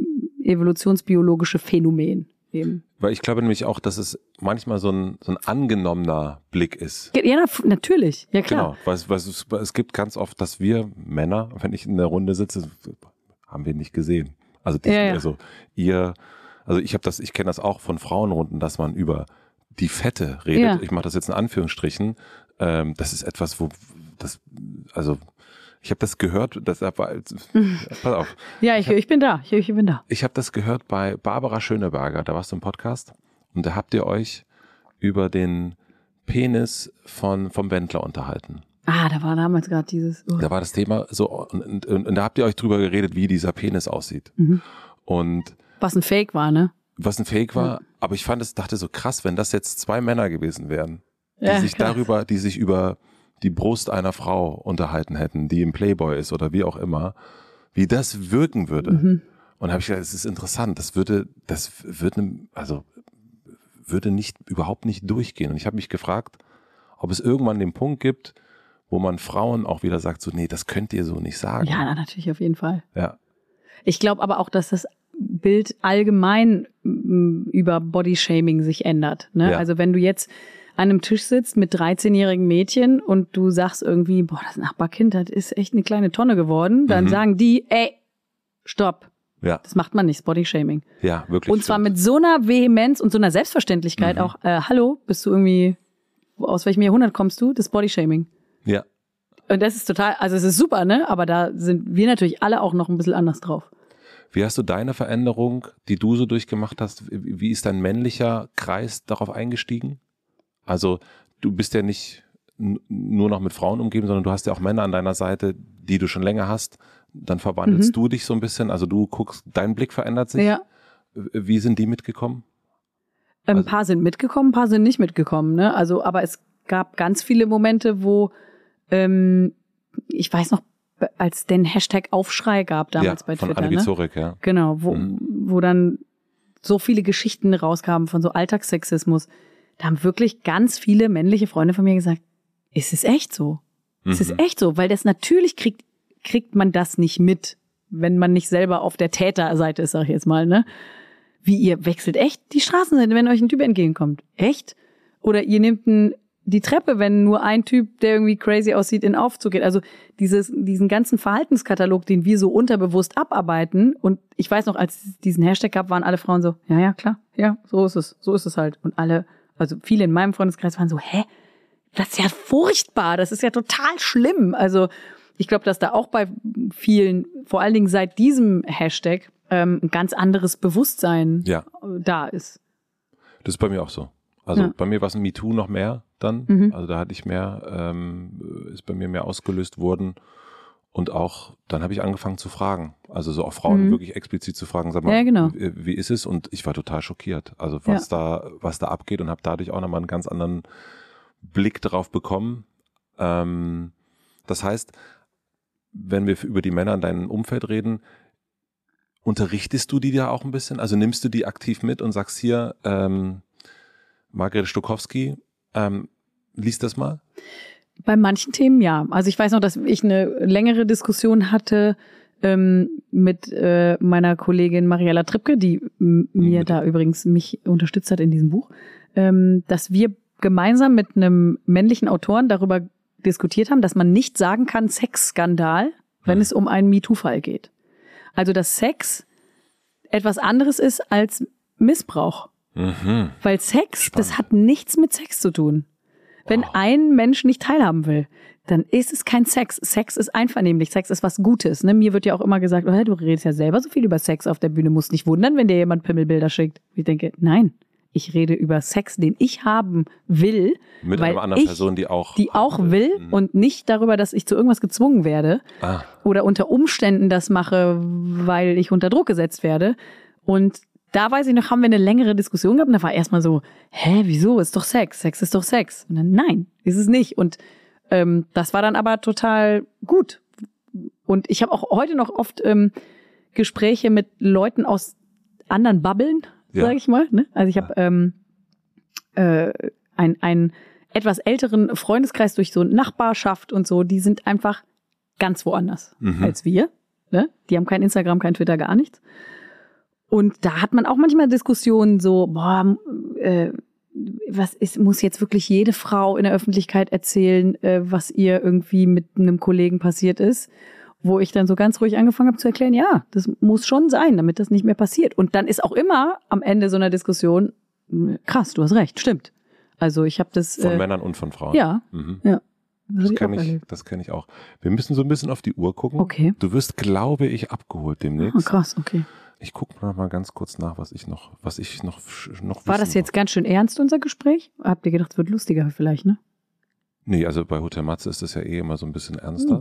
evolutionsbiologische Phänomen eben. Weil ich glaube nämlich auch, dass es manchmal so ein, so ein angenommener Blick ist. Ja, na, natürlich. Ja, klar. Genau, weil, weil es, es gibt ganz oft, dass wir Männer, wenn ich in der Runde sitze, haben wir nicht gesehen. Also, die, ja, ja. also ihr, also ich habe das, ich kenne das auch von Frauenrunden, dass man über die Fette redet. Ja. Ich mache das jetzt in Anführungsstrichen. Ähm, das ist etwas, wo das, also ich habe das gehört, das war, pass auf. Ja, ich, ich, hab, ich bin da, ich, ich bin da. Ich habe das gehört bei Barbara Schöneberger, da warst du im Podcast und da habt ihr euch über den Penis von vom Wendler unterhalten. Ah, da war damals gerade dieses. Oh. Da war das Thema so und, und, und, und da habt ihr euch drüber geredet, wie dieser Penis aussieht. Mhm. Und was ein Fake war, ne? Was ein Fake war, ja. Aber ich fand es, dachte so krass, wenn das jetzt zwei Männer gewesen wären, die ja, sich krass. darüber, die sich über die Brust einer Frau unterhalten hätten, die im Playboy ist oder wie auch immer, wie das wirken würde. Mhm. Und habe ich gedacht, es ist interessant, das würde, das würde, also würde nicht, überhaupt nicht durchgehen. Und ich habe mich gefragt, ob es irgendwann den Punkt gibt, wo man Frauen auch wieder sagt, so, nee, das könnt ihr so nicht sagen. Ja, natürlich, auf jeden Fall. Ja. Ich glaube aber auch, dass das Bild allgemein über Bodyshaming sich ändert. Ne? Ja. Also wenn du jetzt an einem Tisch sitzt mit dreizehnjährigen Mädchen und du sagst irgendwie, boah, das Nachbarkind, das ist echt eine kleine Tonne geworden, dann mhm. sagen die, ey, stopp. Ja. Das macht man nicht, Bodyshaming. Ja, wirklich. Und zwar mit so einer Vehemenz und so einer Selbstverständlichkeit mhm. auch, äh, hallo, bist du irgendwie, aus welchem Jahrhundert kommst du? Das ist Bodyshaming. Ja. Und das ist total, also es ist super, ne? Aber da sind wir natürlich alle auch noch ein bisschen anders drauf. Wie hast du deine Veränderung, die du so durchgemacht hast, wie ist dein männlicher Kreis darauf eingestiegen? Also du bist ja nicht n- nur noch mit Frauen umgeben, sondern du hast ja auch Männer an deiner Seite, die du schon länger hast. Dann verwandelst mhm. du dich so ein bisschen, also du guckst, dein Blick verändert sich. Ja. Wie sind die mitgekommen? Ein also, paar sind mitgekommen, ein paar sind nicht mitgekommen. Ne? Also, aber es gab ganz viele Momente, wo ähm, ich weiß noch, als den Hashtag Aufschrei gab damals ja, bei von Twitter. Anne ne? Zurück, ja. Genau, wo, mhm. wo dann so viele Geschichten rauskamen von so Alltagssexismus. Da haben wirklich ganz viele männliche Freunde von mir gesagt, ist es echt so? Mhm. Ist es echt so? Weil das natürlich kriegt, kriegt man das nicht mit, wenn man nicht selber auf der Täterseite ist, sag ich jetzt mal, ne? Wie ihr wechselt echt die Straßenseite, wenn euch ein Typ entgegenkommt. Echt? Oder ihr nehmt ein die Treppe, wenn nur ein Typ, der irgendwie crazy aussieht, in Aufzug geht. Also dieses, diesen ganzen Verhaltenskatalog, den wir so unterbewusst abarbeiten. Und ich weiß noch, als es diesen Hashtag gab, waren alle Frauen so, ja, ja, klar, ja, so ist es, so ist es halt. Und alle, also viele in meinem Freundeskreis waren so, hä? Das ist ja furchtbar, das ist ja total schlimm. Also ich glaube, dass da auch bei vielen, vor allen Dingen seit diesem Hashtag, ähm, ein ganz anderes Bewusstsein ja. da ist. Das ist bei mir auch so. Also ja. bei mir war es ein MeToo noch mehr dann. Mhm. Also da hatte ich mehr, ähm, ist bei mir mehr ausgelöst worden. Und auch, dann habe ich angefangen zu fragen. Also so auch Frauen mhm. wirklich explizit zu fragen, sag mal, ja, genau. wie, wie ist es? Und ich war total schockiert. Also was ja. da, was da abgeht und habe dadurch auch nochmal einen ganz anderen Blick drauf bekommen. Ähm, das heißt, wenn wir über die Männer in deinem Umfeld reden, unterrichtest du die da auch ein bisschen? Also nimmst du die aktiv mit und sagst hier, ähm, Margret Stokowski, ähm, liest das mal? Bei manchen Themen ja. Also ich weiß noch, dass ich eine längere Diskussion hatte ähm, mit äh, meiner Kollegin Mariella Trippke, die m- mir mit da übrigens mich unterstützt hat in diesem Buch, ähm, dass wir gemeinsam mit einem männlichen Autoren darüber diskutiert haben, dass man nicht sagen kann Sexskandal, wenn hm. es um einen MeToo-Fall geht. Also dass Sex etwas anderes ist als Missbrauch. Mhm. Weil Sex, Spannend. Das hat nichts mit Sex zu tun. Wenn wow. ein Mensch nicht teilhaben will, dann ist es kein Sex. Sex ist einvernehmlich. Sex ist was Gutes. Ne? Mir wird ja auch immer gesagt, oh, du redest ja selber so viel über Sex auf der Bühne, musst nicht wundern, wenn dir jemand Pimmelbilder schickt. Ich denke, nein, ich rede über Sex, den ich haben will. Mit weil einer anderen ich, Person, die auch die auch will, will mhm. und nicht darüber, dass ich zu irgendwas gezwungen werde ah. oder unter Umständen das mache, weil ich unter Druck gesetzt werde. Und da weiß ich noch, haben wir eine längere Diskussion gehabt und da war erstmal so, hä, wieso, ist doch Sex, Sex ist doch Sex. Und dann, nein, ist es nicht. Und ähm, das war dann aber total gut. Und ich habe auch heute noch oft ähm, Gespräche mit Leuten aus anderen Bubblen, ja. sage ich mal. Ne? Also ich habe ähm, äh, ein, einen etwas älteren Freundeskreis durch so Nachbarschaft und so, die sind einfach ganz woanders Mhm. als wir. Ne? Die haben kein Instagram, kein Twitter, gar nichts. Und da hat man auch manchmal Diskussionen so, boah, äh, was ist, muss jetzt wirklich jede Frau in der Öffentlichkeit erzählen, äh, was ihr irgendwie mit einem Kollegen passiert ist, wo ich dann so ganz ruhig angefangen habe zu erklären, ja, das muss schon sein, damit das nicht mehr passiert. Und dann ist auch immer am Ende so einer Diskussion, krass, du hast recht, stimmt. Also ich habe das... Von äh, Männern und von Frauen. Ja, Mhm. ja. Das hab kenne auch ich, erlebt. das kenn ich auch. Wir müssen so ein bisschen auf die Uhr gucken. Okay. Du wirst, glaube ich, abgeholt demnächst. Ah, krass, okay. Ich gucke noch mal ganz kurz nach, was ich noch, was ich noch, noch War wissen das jetzt ganz schön ernst, unser Gespräch? Habt ihr gedacht, es wird lustiger vielleicht, ne? Nee, also bei Hotel Matze ist das ja eh immer so ein bisschen ernster. Mhm.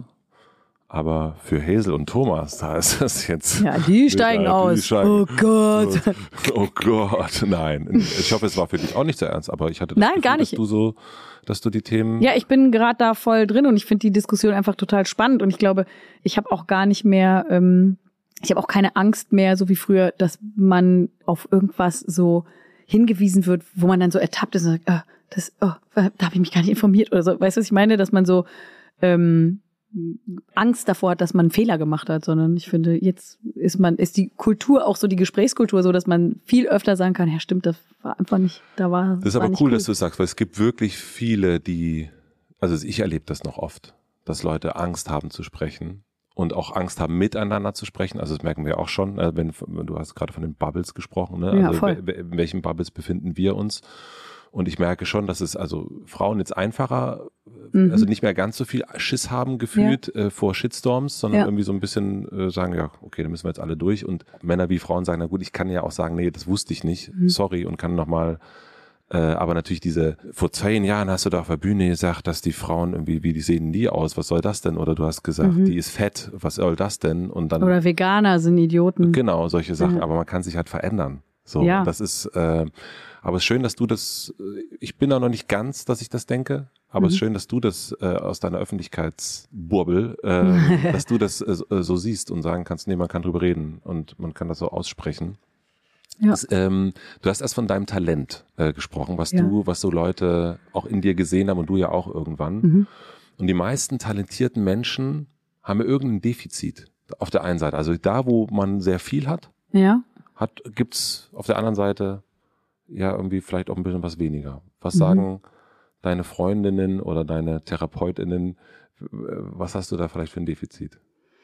Aber für Hazel und Thomas, da ist das jetzt... Ja, die steigen die aus. steigen. Oh Gott. So, oh Gott, nein. Ich hoffe, es war für dich auch nicht so ernst, aber ich hatte das Nein, Gefühl, gar nicht. dass du so, dass du die Themen... Ja, ich bin gerade da voll drin und ich finde die Diskussion einfach total spannend und ich glaube, ich habe auch gar nicht mehr... Ähm, Ich habe auch keine Angst mehr, so wie früher, dass man auf irgendwas so hingewiesen wird, wo man dann so ertappt ist und sagt, oh, das, oh, da habe ich mich gar nicht informiert oder so. Weißt du, was ich meine? Dass man so ähm, Angst davor hat, dass man einen Fehler gemacht hat, sondern ich finde, jetzt ist man, ist die Kultur auch so, die Gesprächskultur so, dass man viel öfter sagen kann, ja stimmt, das war einfach nicht, da war. Das ist war aber nicht cool, dass du es sagst, weil es gibt wirklich viele, die, also ich erlebe das noch oft, dass Leute Angst haben zu sprechen. Und auch Angst haben, miteinander zu sprechen. Also das merken wir auch schon, wenn, du hast gerade von den Bubbles gesprochen, ne? Ja, also voll. in welchen Bubbles befinden wir uns? Und ich merke schon, dass es also Frauen jetzt einfacher, mhm. also nicht mehr ganz so viel Schiss haben gefühlt ja. äh, vor Shitstorms, sondern ja. irgendwie so ein bisschen äh, sagen, ja, okay, dann müssen wir jetzt alle durch. Und Männer wie Frauen sagen, na gut, ich kann ja auch sagen, nee, das wusste ich nicht, mhm. sorry, und kann nochmal Äh, aber natürlich diese, vor zehn Jahren hast du da auf der Bühne gesagt, dass die Frauen irgendwie, wie die sehen die aus, was soll das denn? Oder du hast gesagt, mhm. die ist fett, was soll das denn? Und dann, oder Veganer sind Idioten. Genau, solche Sachen, ja. aber man kann sich halt verändern. So, ja. das ist, äh, aber es ist schön, dass du das, ich bin da noch nicht ganz, dass ich das denke, aber mhm. es ist schön, dass du das äh, aus deiner Öffentlichkeitsburbel, äh, dass du das äh, so siehst und sagen kannst, nee, man kann drüber reden und man kann das so aussprechen. Ja. Das, ähm, du hast erst von deinem Talent äh, gesprochen, was ja. du, was so Leute auch in dir gesehen haben und du ja auch irgendwann. Mhm. Und die meisten talentierten Menschen haben ja irgendein Defizit auf der einen Seite. Also da, wo man sehr viel hat, ja. hat gibt's auf der anderen Seite ja irgendwie vielleicht auch ein bisschen was weniger. Was mhm. sagen deine Freundinnen oder deine Therapeutinnen? Was hast du da vielleicht für ein Defizit?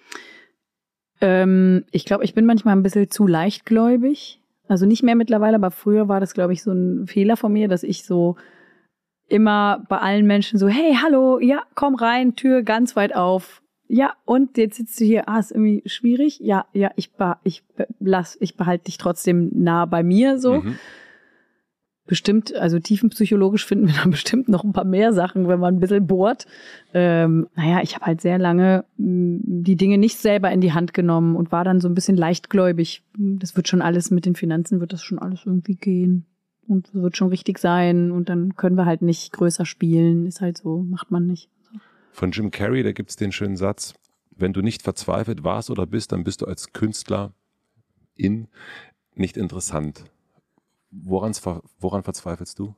Ähm, ich glaube, ich bin manchmal ein bisschen zu leichtgläubig. Also nicht mehr mittlerweile, aber früher war das, glaube ich, so ein Fehler von mir, dass ich so immer bei allen Menschen so, hey, hallo, ja, komm rein, Tür ganz weit auf. Ja, und jetzt sitzt du hier, ah, ist irgendwie schwierig. Ja, ja, ich, ich, lass, ich behalte dich trotzdem nah bei mir, so. Mhm. Bestimmt, also tiefenpsychologisch finden wir da bestimmt noch ein paar mehr Sachen, wenn man ein bisschen bohrt. Ähm, naja, ich habe halt sehr lange mh, die Dinge nicht selber in die Hand genommen und war dann so ein bisschen leichtgläubig. Das wird schon alles mit den Finanzen, wird das schon alles irgendwie gehen. Und es wird schon richtig sein. Und dann können wir halt nicht größer spielen. Ist halt so, macht man nicht. So. Von Jim Carrey, da gibt's den schönen Satz, wenn du nicht verzweifelt warst oder bist, dann bist du als Künstler in nicht interessant. Woran, woran verzweifelst du?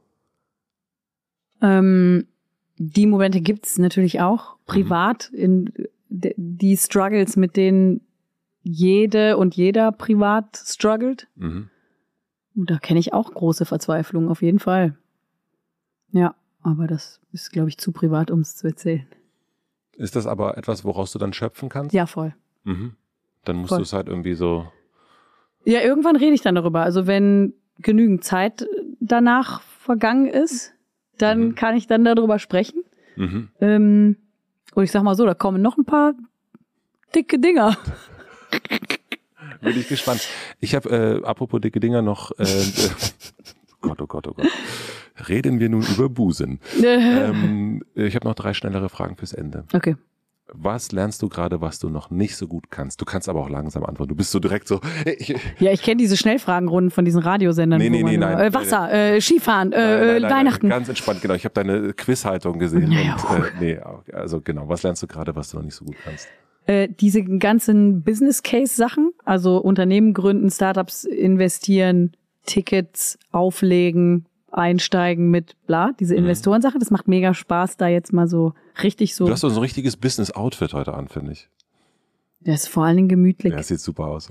Ähm, die Momente gibt's natürlich auch privat, mhm. in die Struggles, mit denen jede und jeder privat struggelt. Mhm. Und da kenne ich auch große Verzweiflung, auf jeden Fall. Ja, aber das ist, glaube ich, zu privat, um es zu erzählen. Ist das aber etwas, woraus du dann schöpfen kannst? Ja, voll. Mhm. Dann musst voll. du es halt irgendwie so... Ja, irgendwann rede ich dann darüber. Also wenn genügend Zeit danach vergangen ist, dann mhm. kann ich dann darüber sprechen. Mhm. Ähm, und ich sag mal so, da kommen noch ein paar dicke Dinger. Bin ich gespannt. Ich habe, äh, apropos dicke Dinger, noch, äh, äh, Gott, oh Gott, oh Gott. Reden wir nun über Busen. ähm, ich habe noch drei schnellere Fragen fürs Ende. Okay. Was lernst du gerade, was du noch nicht so gut kannst? Du kannst aber auch langsam antworten. Du bist so direkt so... Ich, ja, ich kenne diese Schnellfragenrunden von diesen Radiosendern. Nee, nee, nee, nein. Äh, Wasser, äh, Skifahren, äh, nein, nein, nein, Weihnachten. Nein, ganz entspannt, genau. Ich habe deine Quizhaltung gesehen. Ja, und, äh, nee, also genau. Was lernst du gerade, was du noch nicht so gut kannst? Äh, diese ganzen Business-Case-Sachen, also Unternehmen gründen, Startups investieren, Tickets auflegen, einsteigen mit bla, diese Investorensache. Das macht mega Spaß, da jetzt mal so richtig so. Du hast so ein richtiges Business-Outfit heute an, finde ich. Das ist vor allen Dingen gemütlich. Ja, das sieht super aus.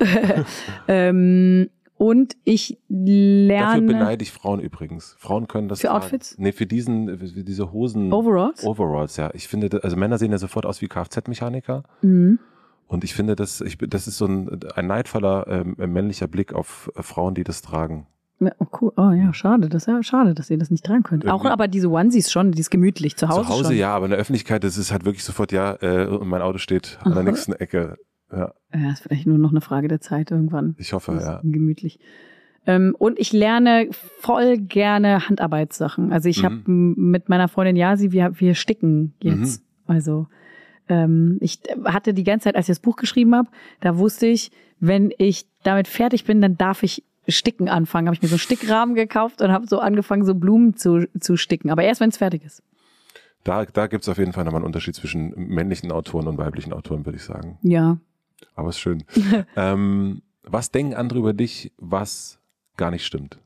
ähm, und ich lerne... Dafür beneide ich Frauen übrigens. Frauen können das Für tragen. Outfits? Nee, für diesen, für diese Hosen. Overalls? Overalls, ja. Ich finde, also Männer sehen ja sofort aus wie Kfz-Mechaniker. Mhm. Und ich finde, das, ich, das ist so ein, ein neidvoller ähm, männlicher Blick auf äh, Frauen, die das tragen. Ja, oh, cool. Oh ja, schade, das ist ja schade, dass ihr das nicht tragen könnt. Auch aber diese Onesies schon, die ist gemütlich zu Hause. Zu Hause schon. ja, aber in der Öffentlichkeit, das ist halt wirklich sofort, ja, äh, mein Auto steht an der Aha. nächsten Ecke. Ja. Ja, ist vielleicht nur noch eine Frage der Zeit irgendwann. Ich hoffe, ja. Gemütlich. Ähm, und ich lerne voll gerne Handarbeitssachen. Also ich mhm. habe mit meiner Freundin Yasi, wir, wir sticken jetzt. Mhm. Also ähm, ich hatte die ganze Zeit, als ich das Buch geschrieben habe, da wusste ich, wenn ich damit fertig bin, dann darf ich Sticken anfangen. Habe ich mir so einen Stickrahmen gekauft und habe so angefangen, so Blumen zu, zu sticken. Aber erst, wenn es fertig ist. Da, da gibt es auf jeden Fall nochmal einen Unterschied zwischen männlichen Autoren und weiblichen Autoren, würde ich sagen. Ja. Aber ist schön. ähm, was denken andere über dich, was gar nicht stimmt?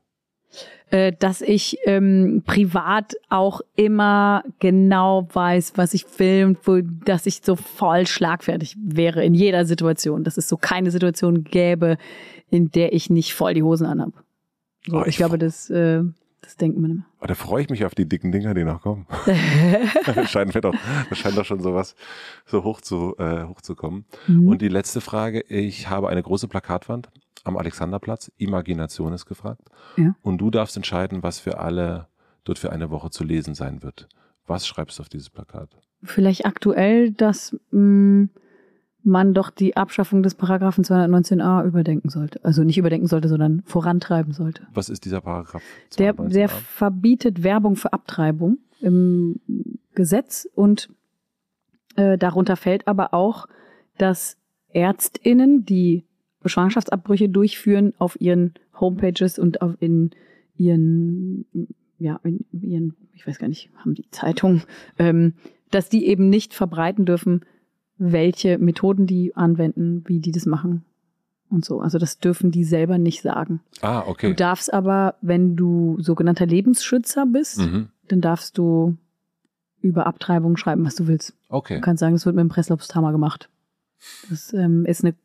Äh, dass ich ähm, privat auch immer genau weiß, was ich filme, wo, dass ich so voll schlagfertig wäre in jeder Situation. Dass es so keine Situation gäbe, in der ich nicht voll die Hosen anhab. So, oh, ich, ich glaube, das, äh, das denkt man immer. Oh, da freue ich mich auf die dicken Dinger, die noch kommen. das, scheint mir doch, das scheint doch schon sowas so hoch zu, äh, hochzukommen. Mhm. Und die letzte Frage, ich habe eine große Plakatwand am Alexanderplatz, Imagination ist gefragt. Ja. Und du darfst entscheiden, was für alle dort für eine Woche zu lesen sein wird. Was schreibst du auf dieses Plakat? Vielleicht aktuell, dass mh, man doch die Abschaffung des Paragraphen zweihundertneunzehn a überdenken sollte. Also nicht überdenken sollte, sondern vorantreiben sollte. Was ist dieser Paragraph zweihundertneunzehn a? Der, der verbietet Werbung für Abtreibung im Gesetz und äh, darunter fällt aber auch, dass ÄrztInnen, die Schwangerschaftsabbrüche durchführen, auf ihren Homepages und auf in ihren, ja, in ihren, ich weiß gar nicht, haben die Zeitung, ähm, dass die eben nicht verbreiten dürfen, welche Methoden die anwenden, wie die das machen und so. Also das dürfen die selber nicht sagen. Ah, okay. Du darfst aber, wenn du sogenannter Lebensschützer bist, mhm. dann darfst du über Abtreibung schreiben, was du willst. Okay. Du kannst sagen, das wird mit dem Presslufthammer gemacht. Das ähm, ist eine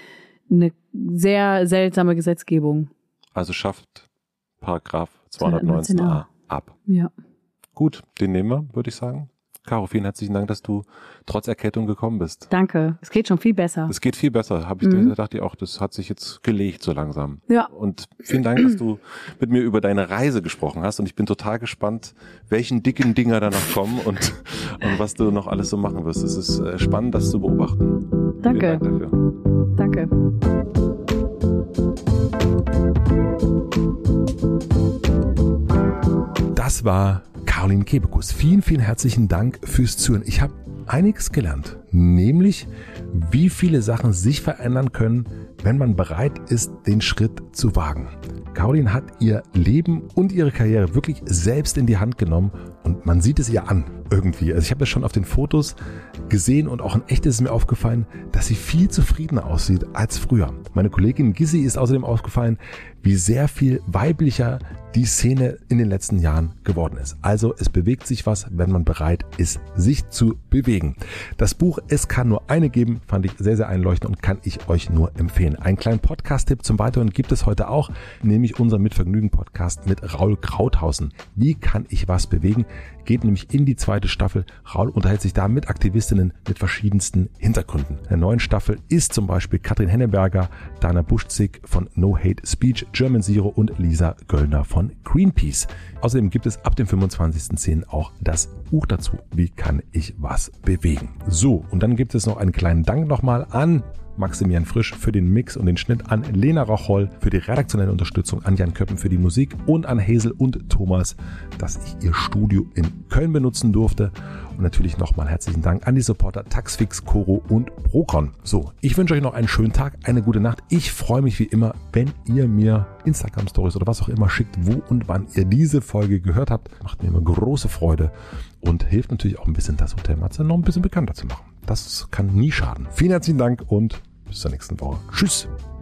eine sehr seltsame Gesetzgebung. Also schafft Paragraph zweihundertneunzehn a ab. Ja. Gut, den nehmen wir, würde ich sagen. Caro, vielen herzlichen Dank, dass du trotz Erkältung gekommen bist. Danke, es geht schon viel besser. Es geht viel besser, habe ich mhm. dachte ich auch, das hat sich jetzt gelegt so langsam. Ja. Und vielen Dank, dass du mit mir über deine Reise gesprochen hast und ich bin total gespannt, welchen dicken Dinger da noch kommen und, und was du noch alles so machen wirst. Es ist spannend, das zu beobachten. Danke. Vielen Dank dafür. Danke. Das war Caroline Kebekus. Vielen, vielen herzlichen Dank fürs Zuhören. Ich habe einiges gelernt, nämlich wie viele Sachen sich verändern können, wenn man bereit ist, den Schritt zu wagen. Caroline hat ihr Leben und ihre Karriere wirklich selbst in die Hand genommen und man sieht es ihr an irgendwie. Also ich habe das schon auf den Fotos gesehen und auch in echt ist es mir aufgefallen, dass sie viel zufriedener aussieht als früher. Meine Kollegin Gissi ist außerdem aufgefallen, wie sehr viel weiblicher die Szene in den letzten Jahren geworden ist. Also es bewegt sich was, wenn man bereit ist, sich zu bewegen. Das Buch Es kann nur eine geben, fand ich sehr, sehr einleuchtend und kann ich euch nur empfehlen. Einen kleinen Podcast-Tipp zum Weiteren gibt es heute auch, nämlich unser Mit Vergnügen Podcast mit Raul Krauthausen. Wie kann ich was bewegen? Geht nämlich in die zweite Staffel. Raul unterhält sich da mit Aktivistinnen mit verschiedensten Hintergründen. In der neuen Staffel ist zum Beispiel Katrin Henneberger, Dana Buschzig von No Hate Speech, German Zero und Lisa Göllner von Greenpeace. Außerdem gibt es ab dem fünfundzwanzigsten zehnten auch das Buch dazu. Wie kann ich was bewegen? So, und dann gibt es noch einen kleinen Dank nochmal an Maximilian Frisch für den Mix und den Schnitt, an Lena Rocholl für die redaktionelle Unterstützung, an Jan Köppen für die Musik und an Hazel und Thomas, dass ich ihr Studio in Köln benutzen durfte. Und natürlich nochmal herzlichen Dank an die Supporter Taxfix, Coro und Procon. So, ich wünsche euch noch einen schönen Tag, eine gute Nacht. Ich freue mich wie immer, wenn ihr mir Instagram-Stories oder was auch immer schickt, wo und wann ihr diese Folge gehört habt. Macht mir immer große Freude und hilft natürlich auch ein bisschen, das Hotel Matze noch ein bisschen bekannter zu machen. Das kann nie schaden. Vielen herzlichen Dank und bis zur nächsten Woche. Tschüss.